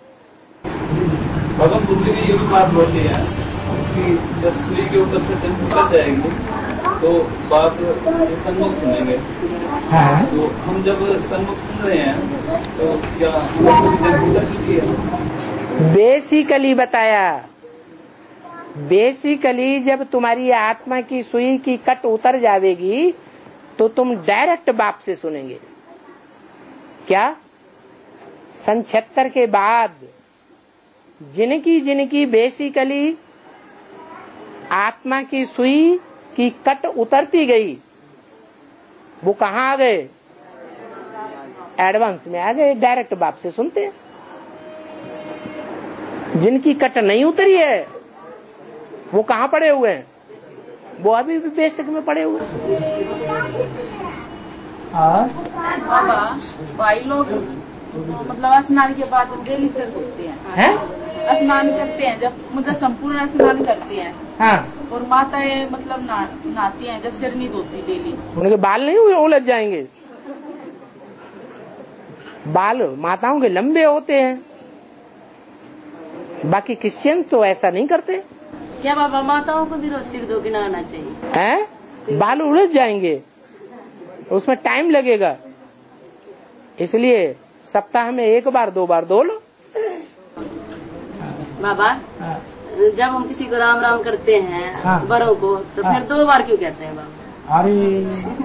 भगवान बुद्धि की ये भी बात बोलती है कि जब सूर्य के ऊपर से जल उतर जाएंगे तो बात से सन्मुख सुनेंगे। हाँ। तो हम जब सन्मुख सुन रहे हैं तो क्या हमारी जल उतर चुकी है? बेसिकली बताया, बेसिकली जब तुम्हारी आत्मा की सुई की कट उतर जाएगी तो तुम डायरेक्ट बाप से सुनेंगे। क्या? सन 76 के बाद जिनकी बेसिकली आत्मा की सुई की कट उतरती गई, वो कहाँ आ गए? एडवांस में आ गए, डायरेक्ट बाप से सुनते हैं। जिनकी कट नहीं उतरी है वो कहाँ पड़े हुए हैं? वो अभी भी बेसिक में पड़े हुए हैं। भाई लोग मतलब स्नान के बाद डेली सिर धोते हैं, स्नान करते हैं, जब मतलब संपूर्ण स्नान करते हैं। हाँ। और माताएं मतलब नहाती हैं जब सिर नहीं धोती डेली। उनके बाल नहीं हुए उलझ जाएंगे। बाल माताओं के लंबे होते हैं, बाकी क्रिश्चियन तो ऐसा नहीं करते। क्या बाबा माताओं को भी रोज सिर धो के नहाना चाहिए? हैं? बाल उलझ जाएंगे, उसमें टाइम लगेगा, इसलिए सप्ताह में 1 बार 2 बार धो लो। बाबा जब हम किसी को राम राम करते हैं बड़ों को, तो फिर 2 बार क्यों कहते हैं बाबा? अरे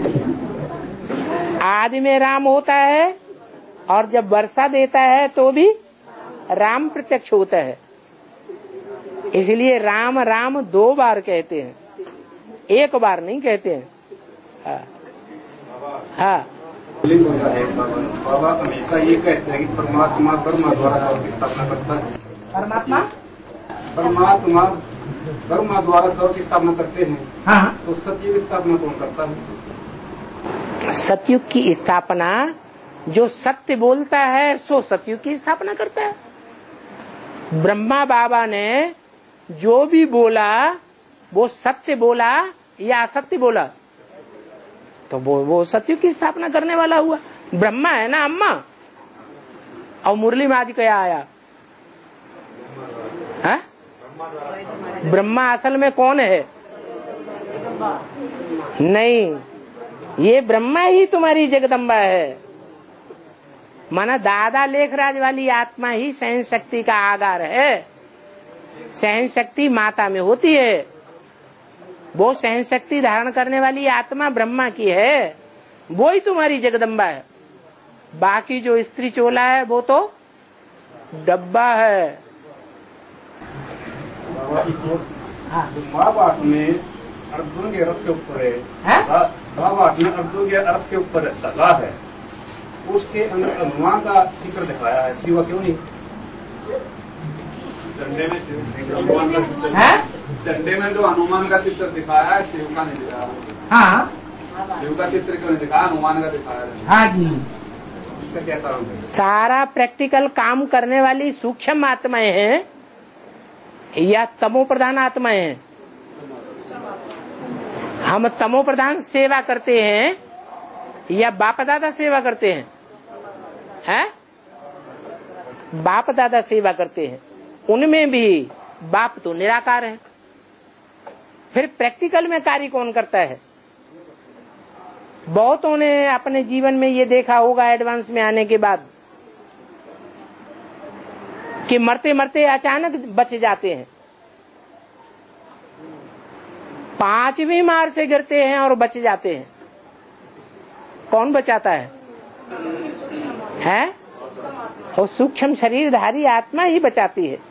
आदि में राम होता है और जब वर्षा देता है तो भी राम प्रत्यक्ष होता है, इसलिए राम राम 2 बार कहते हैं, 1 बार नहीं कहते हैं। हाँ। बाबा हमेशा ये कहते हैं कि परमात्मा ब्रह्मा द्वारा सर्व की स्थापना करता है। परमात्मा ब्रह्मा द्वारा सर्व की स्थापना करते हैं। हाँ। तो सतयुग की स्थापना कौन करता है? सतयुग की स्थापना जो सत्य बोलता है सो सतयुग की स्थापना करता है। ब्रह्मा बाबा ने जो भी बोला वो सत्य बोला या असत्य बोला, तो वो सतयुग की स्थापना करने वाला हुआ। ब्रह्मा है ना अम्मा, और मुरली में आज क्या आया? है? ब्रह्मा असल में कौन है? नहीं, ये ब्रह्मा ही तुम्हारी जगदम्बा है। माना दादा लेखराज वाली आत्मा ही सहन शक्ति का आगार है। सहन शक्ति माता में होती है, वो सहन शक्ति धारण करने वाली आत्मा ब्रह्मा की है, वो ही तुम्हारी जगदम्बा है। बाकी जो स्त्री चोला है वो तो डब्बा है। महाभारत में अर्जुन के रथ के ऊपर है, महाभारत में अर्जुन के रथ के ऊपर लगा है, उसके अंदर हनुमान का चित्र दिखाया है, शिवा क्यों नहीं? झंडे में झंडे में जो हनुमान का चित्र दिखाया है, शिव का नहीं दिखाया। हाँ, शिव का चित्र क्यों नहीं दिखाया, हनुमान का दिखाया है? हाँ जी। इसका क्या कारण है? सारा प्रैक्टिकल काम करने वाली सूक्ष्म आत्माएं हैं या तमो प्रधान आत्माएं हैं? हम तमो प्रधान सेवा करते हैं या बाप दादा सेवा करते हैं? हैं? बाप दादा सेवा करते हैं, उनमें भी बाप तो निराकार है। फिर प्रैक्टिकल में कार्य कौन करता है? बहुतों ने अपने जीवन में ये देखा होगा एडवांस में आने के बाद कि मरते मरते अचानक बच जाते हैं। 5वीं मार से गिरते हैं और बच जाते हैं। कौन बचाता है? हैं? और सूक्ष्म शरीरधारी आत्मा ही बचाती है।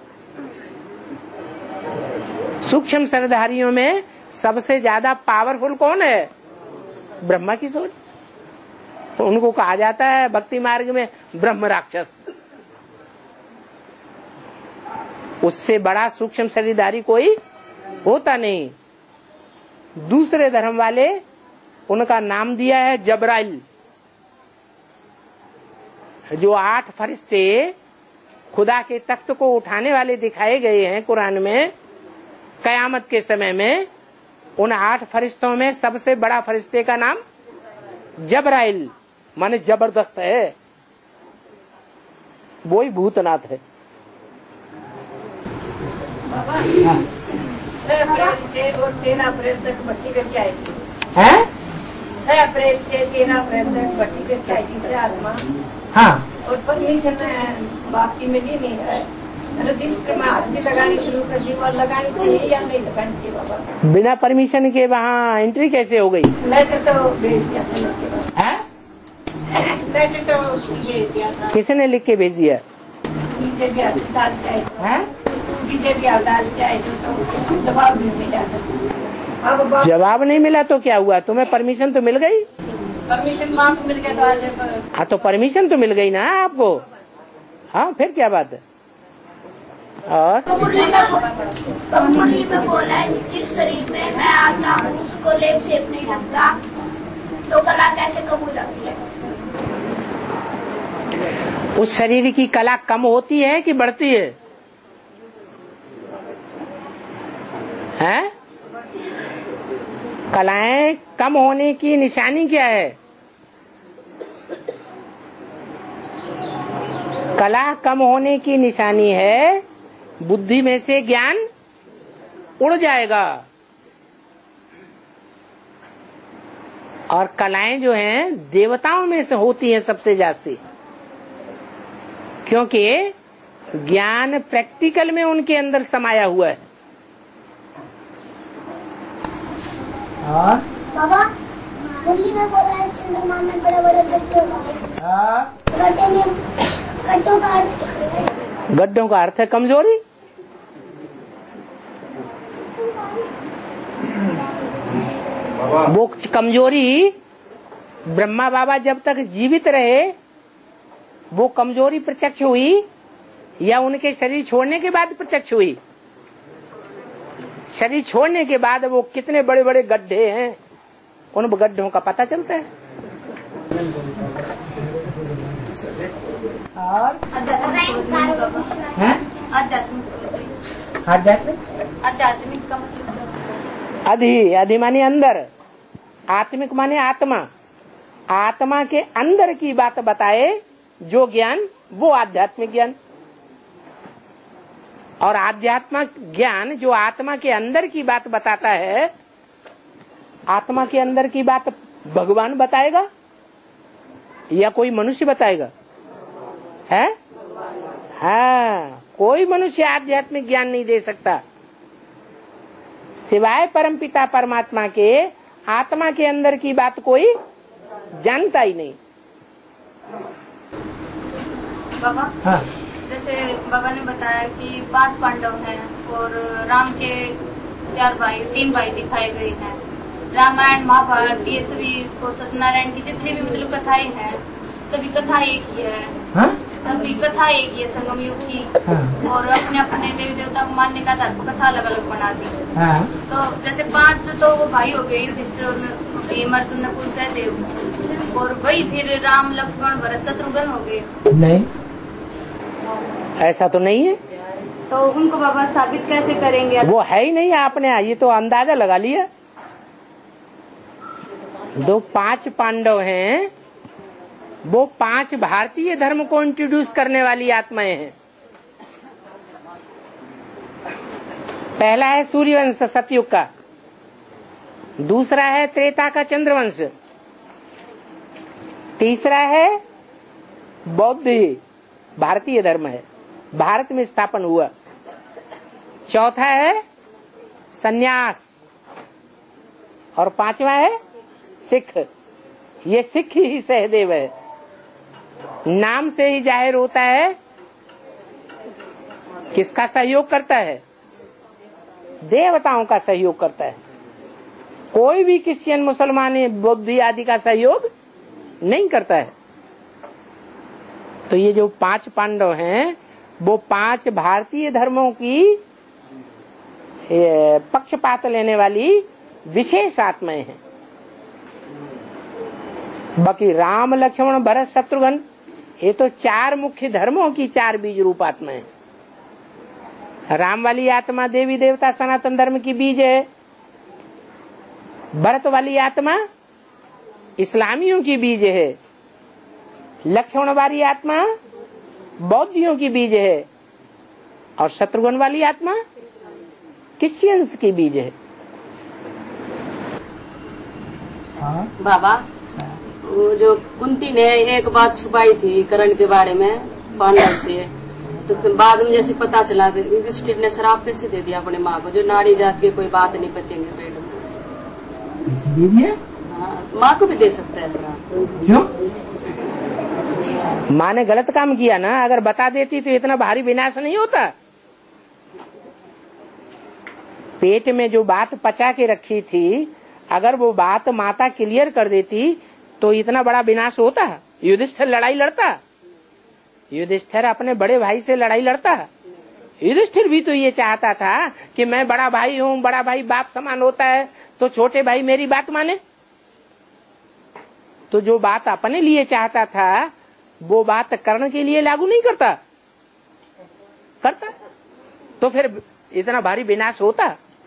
सूक्ष्म शरीरधारियों में सबसे ज्यादा पावरफुल कौन है? ब्रह्मा की सोच। तो उनको कहा जाता है भक्ति मार्ग में ब्रह्म राक्षस। उससे बड़ा सूक्ष्म शरीरधारी कोई होता नहीं। दूसरे धर्म वाले उनका नाम दिया है जबराइल। जो 8 फरिश्ते खुदा के तख्त को उठाने वाले दिखाए गए हैं कुरान में, कयामत के समय में उन 8 फरिश्तों में सबसे बड़ा फरिश्ते का नाम जबराइल, माने जबरदस्त है, वो ही भूतनाथ है। 6 अप्रैल से और 13 अप्रैल तक भट्टी करके आई थी। 6 अप्रैल से 13 अप्रैल तक भट्टी करके आई थी आत्मा। हाँ। और परमिशन बाप की मिली नहीं है। रजिस्टर में हाथ भी लगानी शुरू कर दी, और लगानी चाहिए या नहीं लगानी चाहिए बाबा? बिना परमिशन के वहाँ एंट्री कैसे हो गई? लेटर तो भेज दिया था। लेटर तो भेज दिया था। किसने लिख के भेज दिया? जवाब नहीं मिला तो क्या हुआ? तुम्हें परमिशन तो मिल गई? परमिशन माँ को मिल गया तो आज। हाँ तो परमिशन तो मिल गई ना आपको। हाँ फिर क्या बात है। और मुरली में बोला है जिस शरीर में मैं आता हूँ उसको लेप सेप नहीं लगता, तो कला कैसे कम हो जाती है? उस शरीर की कला कम होती है कि बढ़ती है? हैं? कलाएं कम होने की निशानी क्या है? कला कम होने की निशानी है बुद्धि में से ज्ञान उड़ जाएगा। और कलाएं जो हैं देवताओं में से होती हैं सबसे जास्ती, क्योंकि ज्ञान प्रैक्टिकल में उनके अंदर समाया हुआ है। और बाबा मुरली में बोला है चंद्रमा में बड़े बड़े गड्ढे होंगे, गड्ढों का अर्थ क्या है? गड्ढों का अर्थ है कमजोरी। वो कमजोरी ब्रह्मा बाबा जब तक जीवित रहे वो कमजोरी प्रत्यक्ष हुई या उनके शरीर छोड़ने के बाद प्रत्यक्ष हुई? शरीर छोड़ने के बाद वो कितने बड़े बड़े गड्ढे हैं उन गड्ढों का पता चलता है। और आध्यात्मिक का मतलब अधि माने अंदर, आत्मिक माने आत्मा। आत्मा के अंदर की बात बताए जो ज्ञान वो आध्यात्मिक ज्ञान। और आध्यात्मिक ज्ञान जो आत्मा के अंदर की बात बताता है, आत्मा के अंदर की बात भगवान बताएगा या कोई मनुष्य बताएगा? है? हाँ, कोई मनुष्य आध्यात्मिक ज्ञान नहीं दे सकता सिवाय परमपिता परमात्मा के। आत्मा के अंदर की बात कोई जानता ही नहीं। बाबा हाँ। जैसे बाबा ने बताया कि 5 पांडव हैं और राम के 3 भाई दिखाए गए हैं। रामायण महाभारत ये सभी और सत्यनारायण की जितनी भी मतलब कथाएं हैं सभी कथा एक ही है। हाँ? सभी कथा एक ही है संगम युग की। हाँ। और अपने अपने देवी देवता को मानने का आधार पर कथा अलग अलग बना दी। हाँ। तो जैसे 5 तो वो भाई हो गए युधिष्ठिर और भीम अर्जुन नकुल सहदेव, और वही फिर राम लक्ष्मण भरत शत्रुघ्न हो गए। नहीं, ऐसा तो नहीं है। तो उनको बाबा साबित कैसे करेंगे? वो है ही नहीं। आपने ये तो अंदाजा लगा लिया। 5 पांडव हैं, वो 5 भारतीय धर्म को इंट्रोड्यूस करने वाली आत्माएं हैं। पहला है सूर्यवंश सतयुग का, दूसरा है त्रेता का चंद्रवंश, तीसरा है बौद्ध भारतीय धर्म है, भारत में स्थापन हुआ, चौथा है सन्यास और 5वां है सिख। ये सिख ही सहदेव है। नाम से ही जाहिर होता है किसका सहयोग करता है? देवताओं का सहयोग करता है। कोई भी क्रिश्चियन मुसलमान बौद्ध आदि का सहयोग नहीं करता है। तो ये जो 5 पांडव हैं वो 5 भारतीय धर्मों की पक्षपात लेने वाली विशेष आत्माएं हैं। बाकी राम लक्ष्मण भरत शत्रुघ्न ये तो 4 मुख्य धर्मों की 4 बीज रूप आत्माएं। राम वाली आत्मा देवी देवता सनातन धर्म की बीज है। भरत वाली आत्मा इस्लामियों की बीज है। लक्ष्मण वाली आत्मा बौद्धियों की बीज है। और शत्रुघ्न वाली आत्मा क्रिश्चियंस की बीज है। बाबा, वो जो कुंती ने एक बात छुपाई थी करण के बारे में पांडव से, तो फिर बाद में जैसे पता चला युधिष्ठिर ने श्राप कैसे दे दिया अपने माँ को, जो नाड़ी जात के कोई बात नहीं बचेंगे पेट में। हाँ, माँ को भी दे सकता है श्राप। क्यों? माँ ने गलत काम किया ना। अगर बता देती तो इतना भारी विनाश नहीं होता। पेट में जो बात पचा के रखी थी, अगर वो बात माता क्लियर कर देती तो इतना बड़ा विनाश होता? युधिष्ठिर लड़ाई लड़ता? युधिष्ठिर अपने बड़े भाई से लड़ाई लड़ता? युधिष्ठिर भी तो ये चाहता था कि मैं बड़ा भाई हूँ, बड़ा भाई बाप समान होता है, तो छोटे भाई मेरी बात माने। तो जो बात अपने लिए चाहता था वो बात कर्ण के लिए लागू नहीं करता? तो फिर इतना भारी विनाश होता?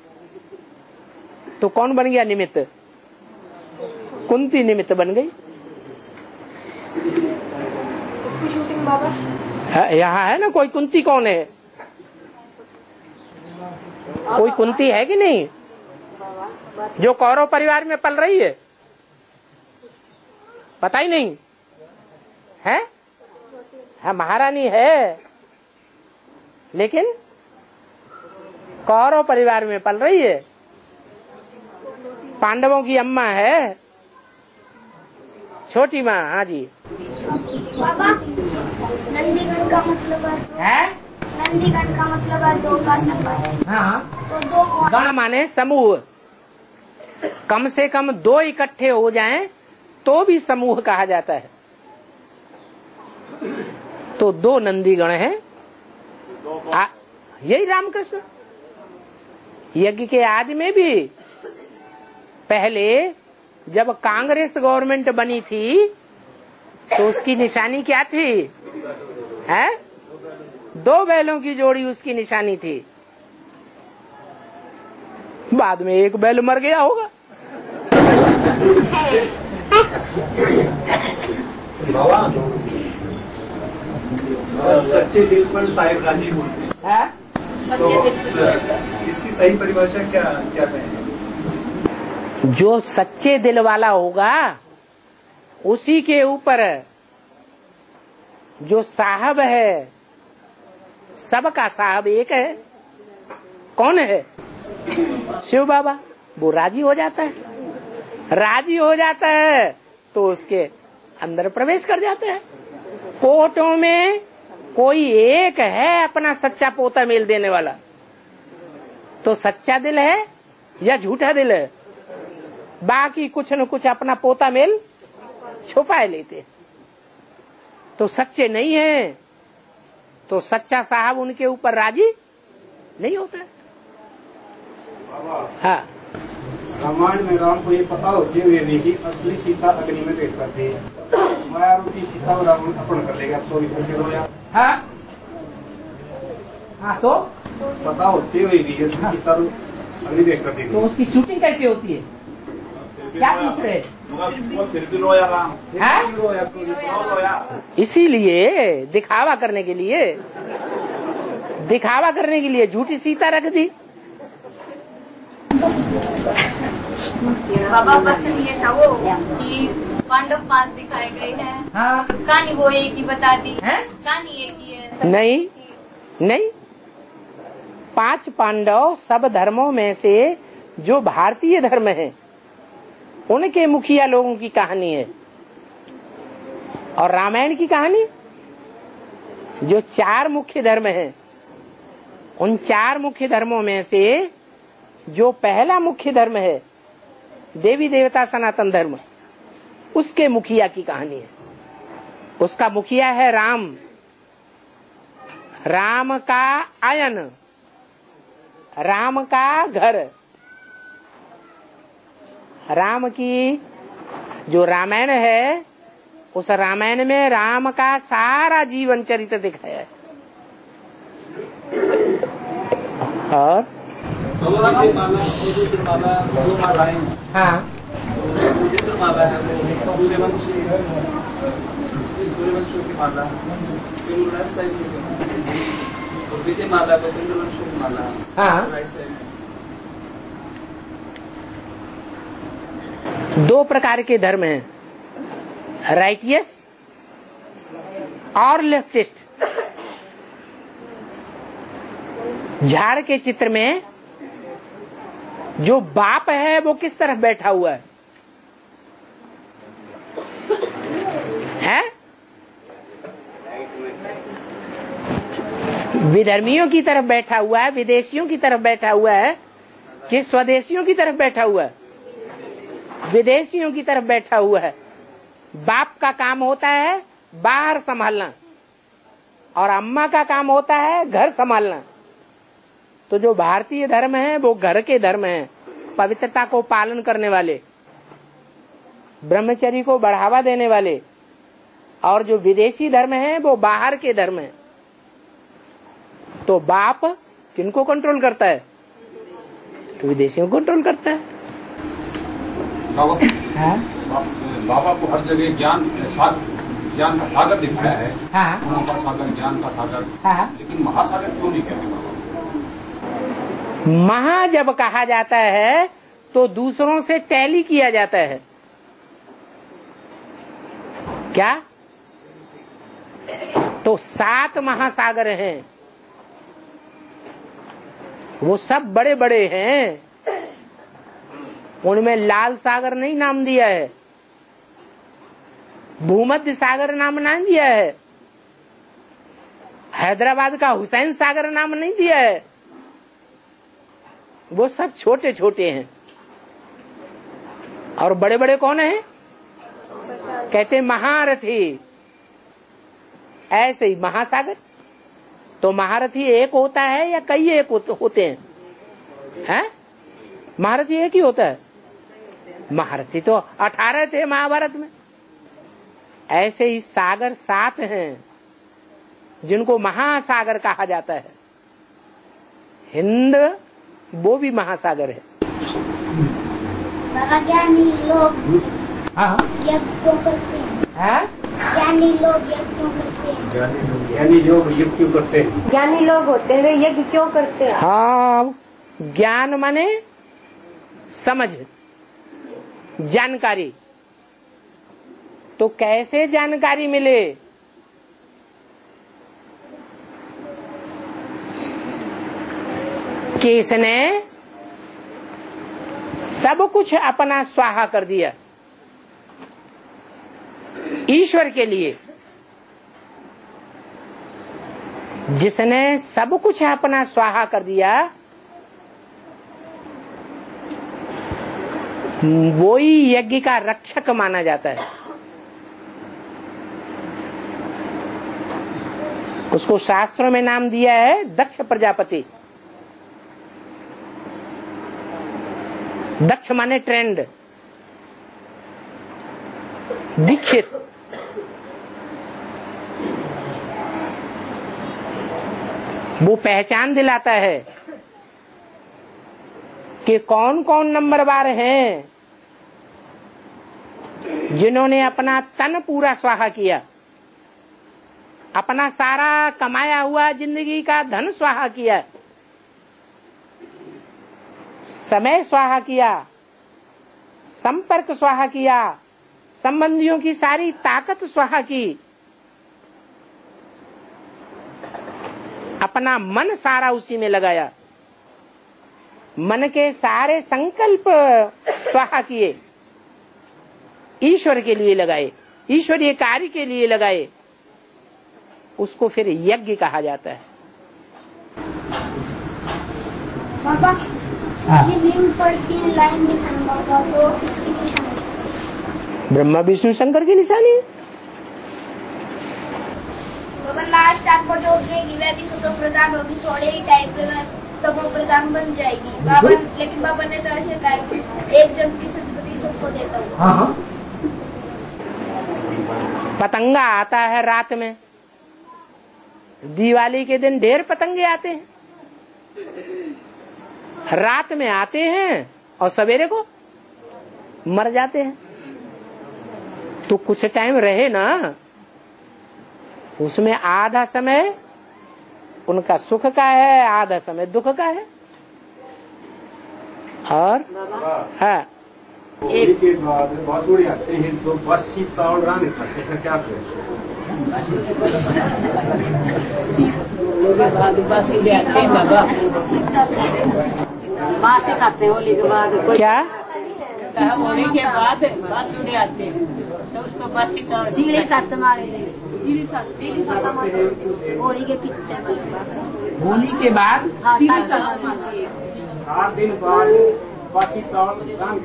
तो कौन बन गया निमित्त? कुंती निमित्त बन गई। यहाँ है ना कोई कुंती? कौन है? कोई कुंती है कि नहीं जो कौरव परिवार में पल रही है? पता ही नहीं है? हाँ, महारानी है, लेकिन कौरव परिवार में पल रही है। पांडवों की अम्मा है, छोटी माँ। हाँ जी बाबा, नंदीगण का मतलब है? नंदीगण का मतलब है दो का संबंध। हाँ, तो दो गण माने समूह। कम से कम दो इकट्ठे हो जाएं तो भी समूह कहा जाता है। तो दो नंदीगण हैं। यही रामकृष्ण यज्ञ के आदि में भी पहले जब कांग्रेस गवर्नमेंट बनी थी तो उसकी निशानी क्या थी? है? दो बैलों की जोड़ी उसकी निशानी थी। बाद में एक बैल मर गया होगा। सच्चे दिल पर साहिब राजी बोलते हैं, तो इसकी सही परिभाषा क्या कहेंगे? जो सच्चे दिल वाला होगा उसी के ऊपर जो साहब है, सबका साहब एक है। कौन है? शिव बाबा। वो राजी हो जाता है। राजी हो जाता है तो उसके अंदर प्रवेश कर जाते हैं। कोर्टों में कोई एक है अपना सच्चा पोता मेल देने वाला, तो सच्चा दिल है या झूठा दिल है? बाकी कुछ न कुछ अपना पोता मेल छुपाए लेते। तो सच्चे नहीं है तो सच्चा साहब उनके ऊपर राजी नहीं होता है। हाँ, रामायण में राम को ये पता होते हुए भी कि असली सीता अग्नि में भेज करती है, माया रूपी सीता और रावण अर्पण कर लेगा, तो फिर रोया। हाँ, तो पता होते हुए भी असली सीता अग्नि भेज करती है, तो उसकी शूटिंग कैसे होती है? क्या पूछ रहे? फिर भी रोया राम। इसीलिए दिखावा करने के लिए झूठी सीता रख दी। बाबा बस ये था वो कि पांडव 5 दिखाए गए हैं। हाँ, कहानी वो एक ही बता दी है? कहानी एक ही है। नहीं, 5 पांडव सब धर्मों में से जो भारतीय धर्म है उनके मुखिया लोगों की कहानी है। और रामायण की कहानी जो 4 मुख्य धर्म हैं, उन 4 मुख्य धर्मों में से जो पहला मुख्य धर्म है देवी देवता सनातन धर्म, उसके मुखिया की कहानी है। उसका मुखिया है राम। राम का आयन, राम का घर। राम की जो रामायण है उस रामायण में राम का सारा जीवन चरित्र दिखाया है। और हाँ, माला है वो सूर्यवंशी है, सूर्यवंशियों की माला, फिर राइट साइड और विजय माला को चंद्रवंशियों की माला। हाँ, राइट साइड 2 प्रकार के धर्म हैं, राइटियस और लेफ्टिस्ट। झाड़ के चित्र में जो बाप है वो किस तरफ बैठा हुआ है? विधर्मियों की तरफ बैठा हुआ है, विदेशियों की तरफ बैठा हुआ है कि स्वदेशियों की तरफ बैठा हुआ है? विदेशियों की तरफ बैठा हुआ है। बाप का काम होता है बाहर संभालना और अम्मा का काम होता है घर संभालना। तो जो भारतीय धर्म है वो घर के धर्म है, पवित्रता को पालन करने वाले, ब्रह्मचर्य को बढ़ावा देने वाले, और जो विदेशी धर्म है वो बाहर के धर्म है। तो बाप किनको कंट्रोल करता है? तो विदेशियों को कंट्रोल करता है। बाबा को हर जगह ज्ञान का सागर दिखाया है। हाँ। का सागर, ज्ञान का सागर। हाँ। लेकिन महासागर क्यों नहीं कहते बाबा? महा जब कहा जाता है तो दूसरों से टैली किया जाता है। क्या? तो 7 महासागर हैं, वो सब बड़े बड़े हैं, उनमें लाल सागर नहीं नाम दिया है, भूमध्य सागर नाम नहीं दिया है, हैदराबाद का हुसैन सागर नाम नहीं दिया है। वो सब छोटे छोटे हैं। और बड़े बड़े कौन हैं? कहते महारथी। ऐसे ही महासागर। तो महारथी एक होता है या कई एक होते हैं? हैं? महारथी एक ही होता है। महारथी तो 18 थे महाभारत में। ऐसे ही सागर 7 हैं जिनको महासागर कहा जाता है। हिंद वो भी महासागर है। ज्ञानी लोग यज्ञ क्यों करते हैं? ज्ञानी लोग यज्ञ क्यों करते हैं? ज्ञानी लोग यज्ञ क्यों करते हैं? ज्ञानी लोग होते हैं वे यज्ञ क्यों करते हैं? हाँ, ज्ञान माने समझ, जानकारी। तो कैसे जानकारी मिले? कि इसने सब कुछ अपना स्वाहा कर दिया ईश्वर के लिए। जिसने सब कुछ अपना स्वाहा कर दिया वो ही यज्ञ का रक्षक माना जाता है। उसको शास्त्रों में नाम दिया है दक्ष प्रजापति। दक्ष माने ट्रेंड, दीक्षित। वो पहचान दिलाता है कि कौन कौन नंबरवार हैं जिन्होंने अपना तन पूरा स्वाहा किया, अपना सारा कमाया हुआ जिंदगी का धन स्वाहा किया, समय स्वाहा किया, संपर्क स्वाहा किया, संबंधियों की सारी ताकत स्वाहा की, अपना मन सारा उसी में लगाया, मन के सारे संकल्प स्वाहा किए, ईश्वर के लिए लगाए, ईश्वरीय कार्य के लिए लगाए। उसको फिर यज्ञ कहा जाता है। बाबा ये लिंग पर 3 लाइन दिखाना बाबा, तो इसकी निशानी ब्रह्मा विष्णु शंकर की निशानी है। बाबा लास्ट आपको जो उठेगी वह भी सतो प्रधान होगी, थोड़े ही टाइम में तो वो प्रधान बन जाएगी बाबा। लेकिन बाबा ने तो ऐसे कहा एक जन की सदगति सबको देता हूँ। हाँ। पतंगा आता है रात में, दिवाली के दिन ढेर पतंगे आते हैं, रात में आते हैं और सवेरे को मर जाते हैं। तो कुछ टाइम रहे ना, उसमें आधा समय उनका सुख का है, आधा समय दुख का है। और हाँ, एक के बाद बादुड़ी आते हैं तो बसी ताड़ रान खाते हैं। क्या बासी खाते हैं होली के बाद। क्या होली के बाद बासुड़ी आते हैं तो उसको बासी ताड़ सीढ़ी सात मारे होली के पीछे होली के बाद 7 दिन बाद बासी चावल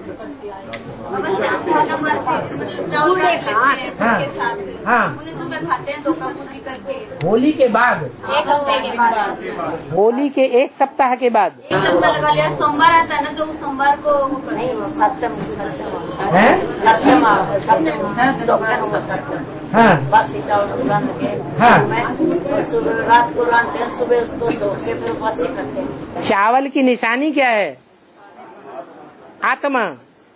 सुबह खाते हैं 2 कप पूजी करके। होली के बाद, 1 हफ्ते के बाद, होली के 1 सप्ताह के बाद। 1 सप्ताह लगा लिया। सोमवार आता है ना, जो सोमवार को वो नहीं, सप्तम हाँ बासी चावल रांध के सुबह रात को रांधते हैं, सुबह उसको धो के फिर बासी करते हैं। चावल की निशानी क्या है? आत्मा।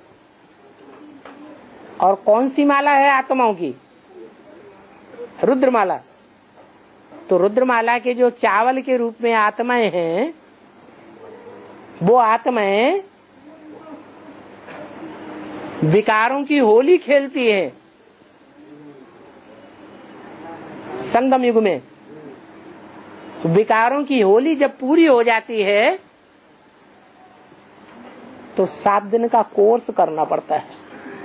और कौन सी माला है आत्माओं की? रुद्रमाला। तो रुद्रमाला के जो चावल के रूप में आत्माएं हैं, वो आत्माएं विकारों की होली खेलती हैं संगम युग में। विकारों की होली जब पूरी हो जाती है तो 7 दिन का कोर्स करना पड़ता है।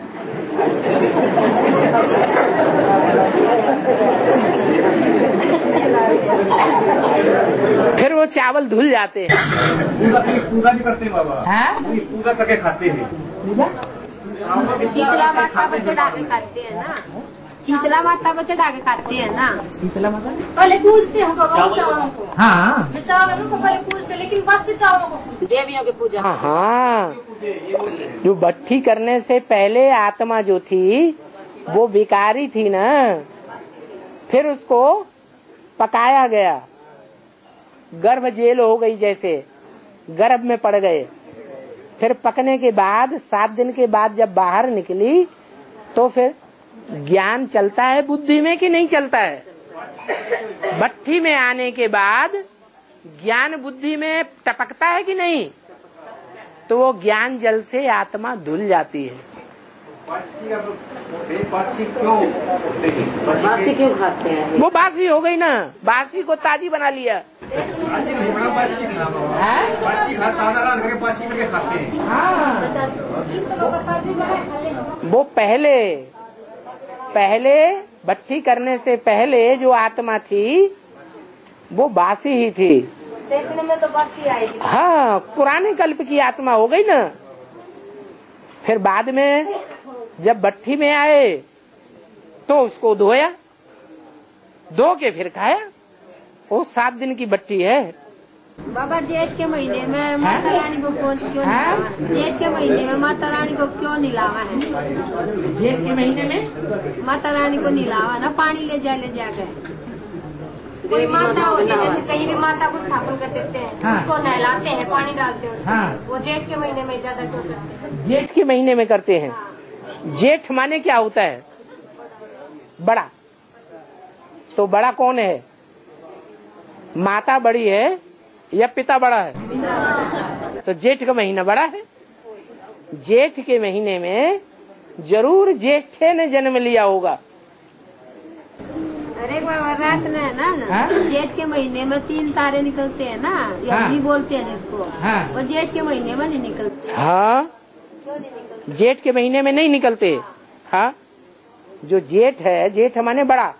फिर वो चावल धुल जाते हैं। पूजा भी करते हैं बाबा। पूजा करके खाते हैं। शीतला माता पर चढ़ा के खाते हैं ना। शीतला माता पर चढ़ा के खाते हैं ना। शीतला माता पहले पूजते हैं चावलों को। हाँ, चावलों को पहले पूजते, लेकिन बाद से चावलों को देवियों की पूजा। हाँ, जो बट्ठी करने से पहले आत्मा जो थी वो विकारी थी ना, फिर उसको पकाया गया, गर्भ जेल हो गई, जैसे गर्भ में पड़ गए। फिर पकने के बाद 7 दिन के बाद जब बाहर निकली तो फिर ज्ञान चलता है बुद्धि में कि नहीं चलता है? भट्ठी में आने के बाद ज्ञान बुद्धि में टपकता है कि नहीं? तो वो ज्ञान जल से आत्मा धुल जाती है। बासी क्यों खाते हैं? वो बासी हो गई ना, बासी को ताजी बना लिया। बासी खाते हैं। हाँ, वो पहले भट्ठी करने से पहले जो आत्मा थी वो बासी ही थी। देखने में तो बासी आएगी। हाँ, पुराने कल्प की आत्मा हो गई ना। फिर बाद में जब भट्ठी में आए तो उसको धोया, धो के फिर खाया। वो 7 दिन की भट्ठी है। बाबा जेठ के महीने में माता रानी को क्यों निलावा? जेठ के महीने में माता रानी को क्यों निलावा है? जेठ के महीने में माता रानी को निलावा ना, पानी ले जाकर। कोई माता होती है, जैसे कहीं भी माता को स्थापन कर देते हैं, उसको नहलाते हैं, पानी डालते हैं उसमें। वो जेठ के महीने में ज्यादा क्यों करते हैं? जेठ के महीने में करते हैं। जेठ माने क्या होता है? बड़ा। तो बड़ा कौन है? माता बड़ी है या पिता बड़ा है? तो जेठ का महीना बड़ा है। जेठ के महीने में जरूर ज्येष्ठे ने जन्म लिया होगा। अरे बाबा, रात में है ना, जेठ के महीने में 3 तारे निकलते हैं ना, यही बोलते हैं जिसको। वो जेठ के महीने में नहीं निकलते। हाँ, क्यों नहीं निकलते? जेठ के महीने में नहीं निकलते। हाँ, जो जेठ है, जेठ माने बड़ा,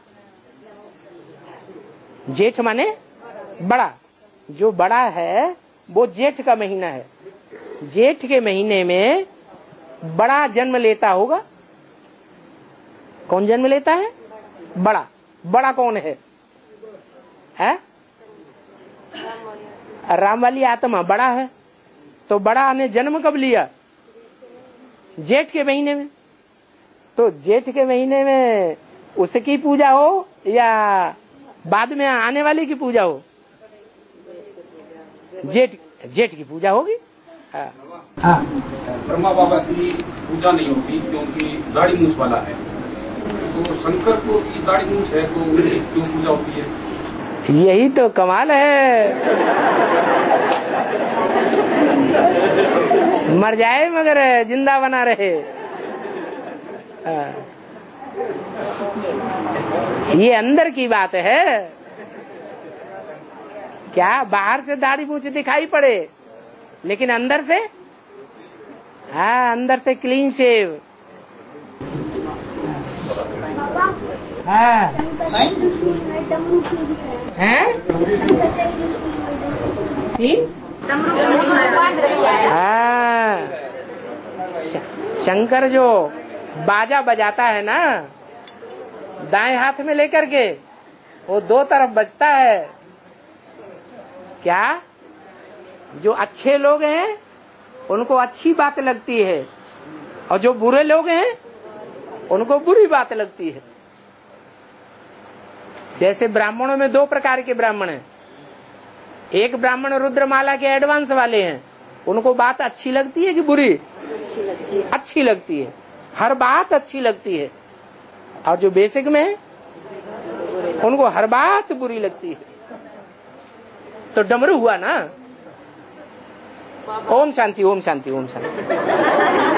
जेठ माने बड़ा। जो बड़ा है वो जेठ का महीना है। जेठ के महीने में बड़ा जन्म लेता होगा। कौन जन्म लेता है? बड़ा। बड़ा कौन है? राम वाली आत्मा बड़ा है। तो बड़ा ने जन्म कब लिया? जेठ के महीने में। तो जेठ के महीने में उसकी पूजा हो या बाद में आने वाले की पूजा हो? जेठ की पूजा होगी। ब्रह्मा बाबा की पूजा नहीं होती क्योंकि दाढ़ी मूछ वाला है। तो शंकर को दाढ़ी मूछ है तो उनकी क्यों पूजा होती है? यही तो कमाल है। मर जाए मगर जिंदा बना रहे। ये अंदर की बात है। क्या बाहर से दाढ़ी मूछ दिखाई पड़े, लेकिन अंदर से, हाँ, अंदर से क्लीन शेव। हाँ, हाँ, शंकर जो बाजा बजाता है ना, दाएं हाथ में लेकर के, वो दो तरफ बजता है। क्या? जो अच्छे लोग हैं उनको अच्छी बात लगती है, और जो बुरे लोग हैं उनको बुरी बात लगती है। जैसे ब्राह्मणों में दो प्रकार के ब्राह्मण हैं। एक ब्राह्मण रुद्रमाला के एडवांस वाले हैं, उनको बात अच्छी लगती है कि बुरी? अच्छी लगती है, हर बात अच्छी लगती है। और जो बेसिक में उनको हर बात बुरी लगती है। तो डमरू हुआ ना। ओम शांति, ओम शांति, ओम शांति।